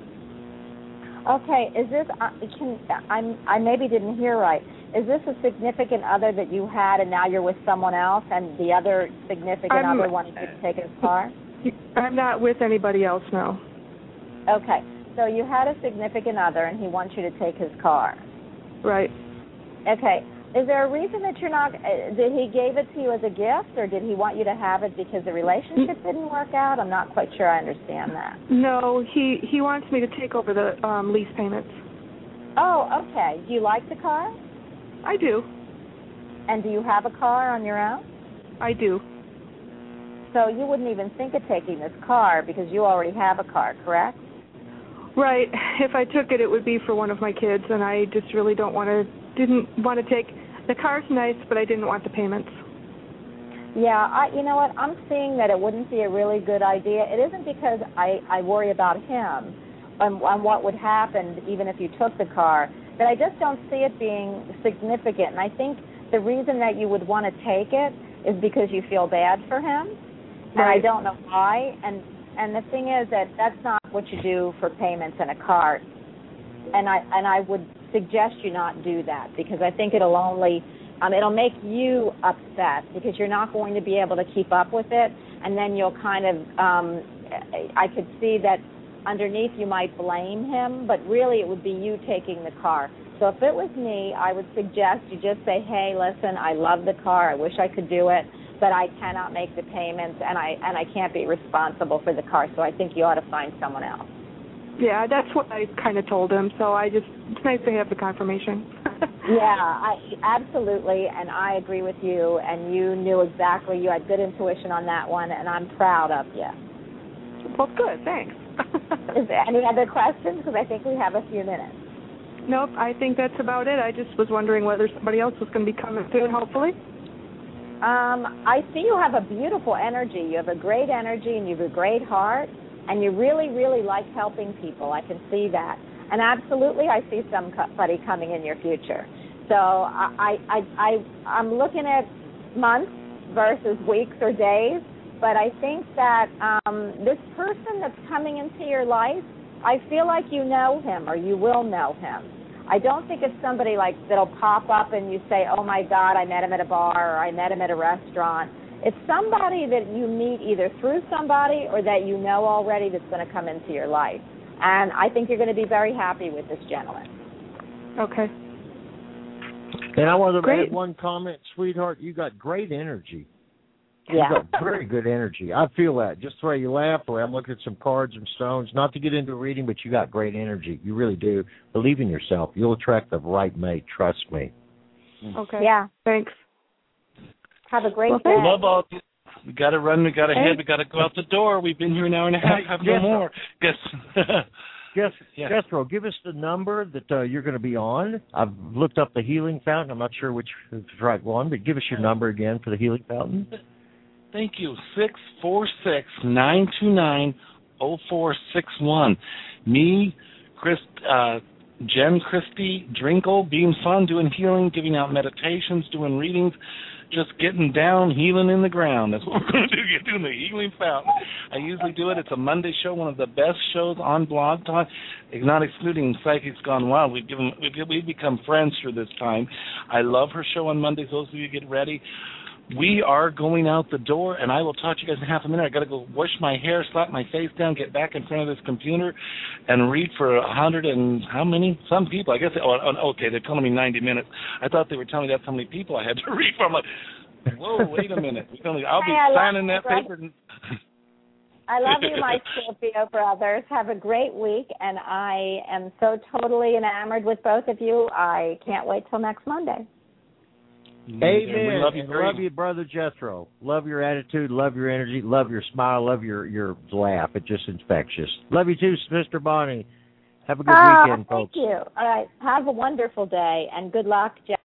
Okay, is this, uh, can, I'm, I maybe didn't hear right. Is this a significant other that you had and now you're with someone else and the other significant I'm, other wanted you to take his car? I'm not with anybody else now. Okay, so you had a significant other and he wants you to take his car. Right. Okay, is there a reason that you're not, uh, did he gave it to you as a gift or did he want you to have it because the relationship didn't work out? I'm not quite sure I understand that. No, he, he wants me to take over the um, lease payments. Oh, okay. Do you like the car? I do. And do you have a car on your own? I do. So you wouldn't even think of taking this car because you already have a car, correct? Right. If I took it, it would be for one of my kids, and I just really don't want to, didn't want to take, the car's nice, but I didn't want the payments. Yeah, I, you know what, I'm seeing that it wouldn't be a really good idea. It isn't because I, I worry about him and, and what would happen even if you took the car. But I just don't see it being significant. And I think the reason that you would want to take it is because you feel bad for him. And right. I don't know why. And and the thing is that that's not what you do for payments in a car. And I and I would suggest you not do that because I think it'll only um, it'll make you upset because you're not going to be able to keep up with it. And then you'll kind of um, I could see that underneath you might blame him, but really it would be you taking the car. So if it was me, I would suggest you just say, hey, listen, I love the car. I wish I could do it, but I cannot make the payments, and I and I can't be responsible for the car, so I think you ought to find someone else. Yeah, that's what I kind of told him, so I just, it's nice to have the confirmation. Yeah, I, absolutely, and I agree with you, and you knew exactly, you had good intuition on that one, and I'm proud of you. Well, good, thanks. Is there any other questions? Because I think we have a few minutes. Nope, I think that's about it. I just was wondering whether somebody else was going to be coming soon, hopefully. Um, I see you have a beautiful energy. You have a great energy, and you have a great heart. And you really, really like helping people. I can see that. And absolutely, I see somebody coming in your future. So I, I, I, I'm looking at months versus weeks or days, but I think that um, this person that's coming into your life, I feel like you know him or you will know him. I don't think it's somebody like that'll pop up and you say, oh, my God, I met him at a bar or I met him at a restaurant. It's somebody that you meet either through somebody or that you know already that's going to come into your life. And I think you're going to be very happy with this gentleman. Okay. And I want to Great. add one comment, sweetheart. You got great energy. Yeah. You got very good energy. I feel that. Just the way you laugh, the way I'm looking at some cards and stones. Not to get into a reading, but you got great energy. You really do. Believe in yourself. You'll attract the right mate. Trust me. Okay. Yeah. Thanks. Have a great Well, day. Love all. We got to run. We got to head. We got to go out the door. We've been here an hour and a half. Have no Yes. more. Guess. Yes, Yeah. Jethro, give us the number that uh, you're going to be on. I've looked up the healing fountain. I'm not sure which is the right one, but give us your number again for the healing fountain. Thank you. Six four six nine two nine zero four six one. Me, Chris, uh, Jen Christie, Drinkle, being fun, doing healing, giving out meditations, doing readings, just getting down, healing in the ground. That's what we're going to do. You're doing the healing fountain. I usually do it. It's a Monday show, one of the best shows on Blog Talk, not excluding Psychics Gone Wild. We've given, we've, we've become friends through this time. I love her show on Mondays. Those of you get ready. We are going out the door, and I will talk to you guys in half a minute. I got to go wash my hair, slap my face down, get back in front of this computer, and read for a hundred and how many? Some people. I guess. Oh, okay, they're telling me ninety minutes. I thought they were telling me that's how many people I had to read for. I'm like, whoa, wait a minute. I'll be Hey, signing that you, paper. I love you, my Scorpio brothers. Have a great week, and I am so totally enamored with both of you. I can't wait till next Monday. Amen. We love you, and love you, Brother Jethro. Love your attitude, love your energy, love your smile, love your, your laugh. It's just infectious. Love you too, Mister Bonnie. Have a good oh, weekend, folks. Thank you. All right. Have a wonderful day, and good luck, Jeff.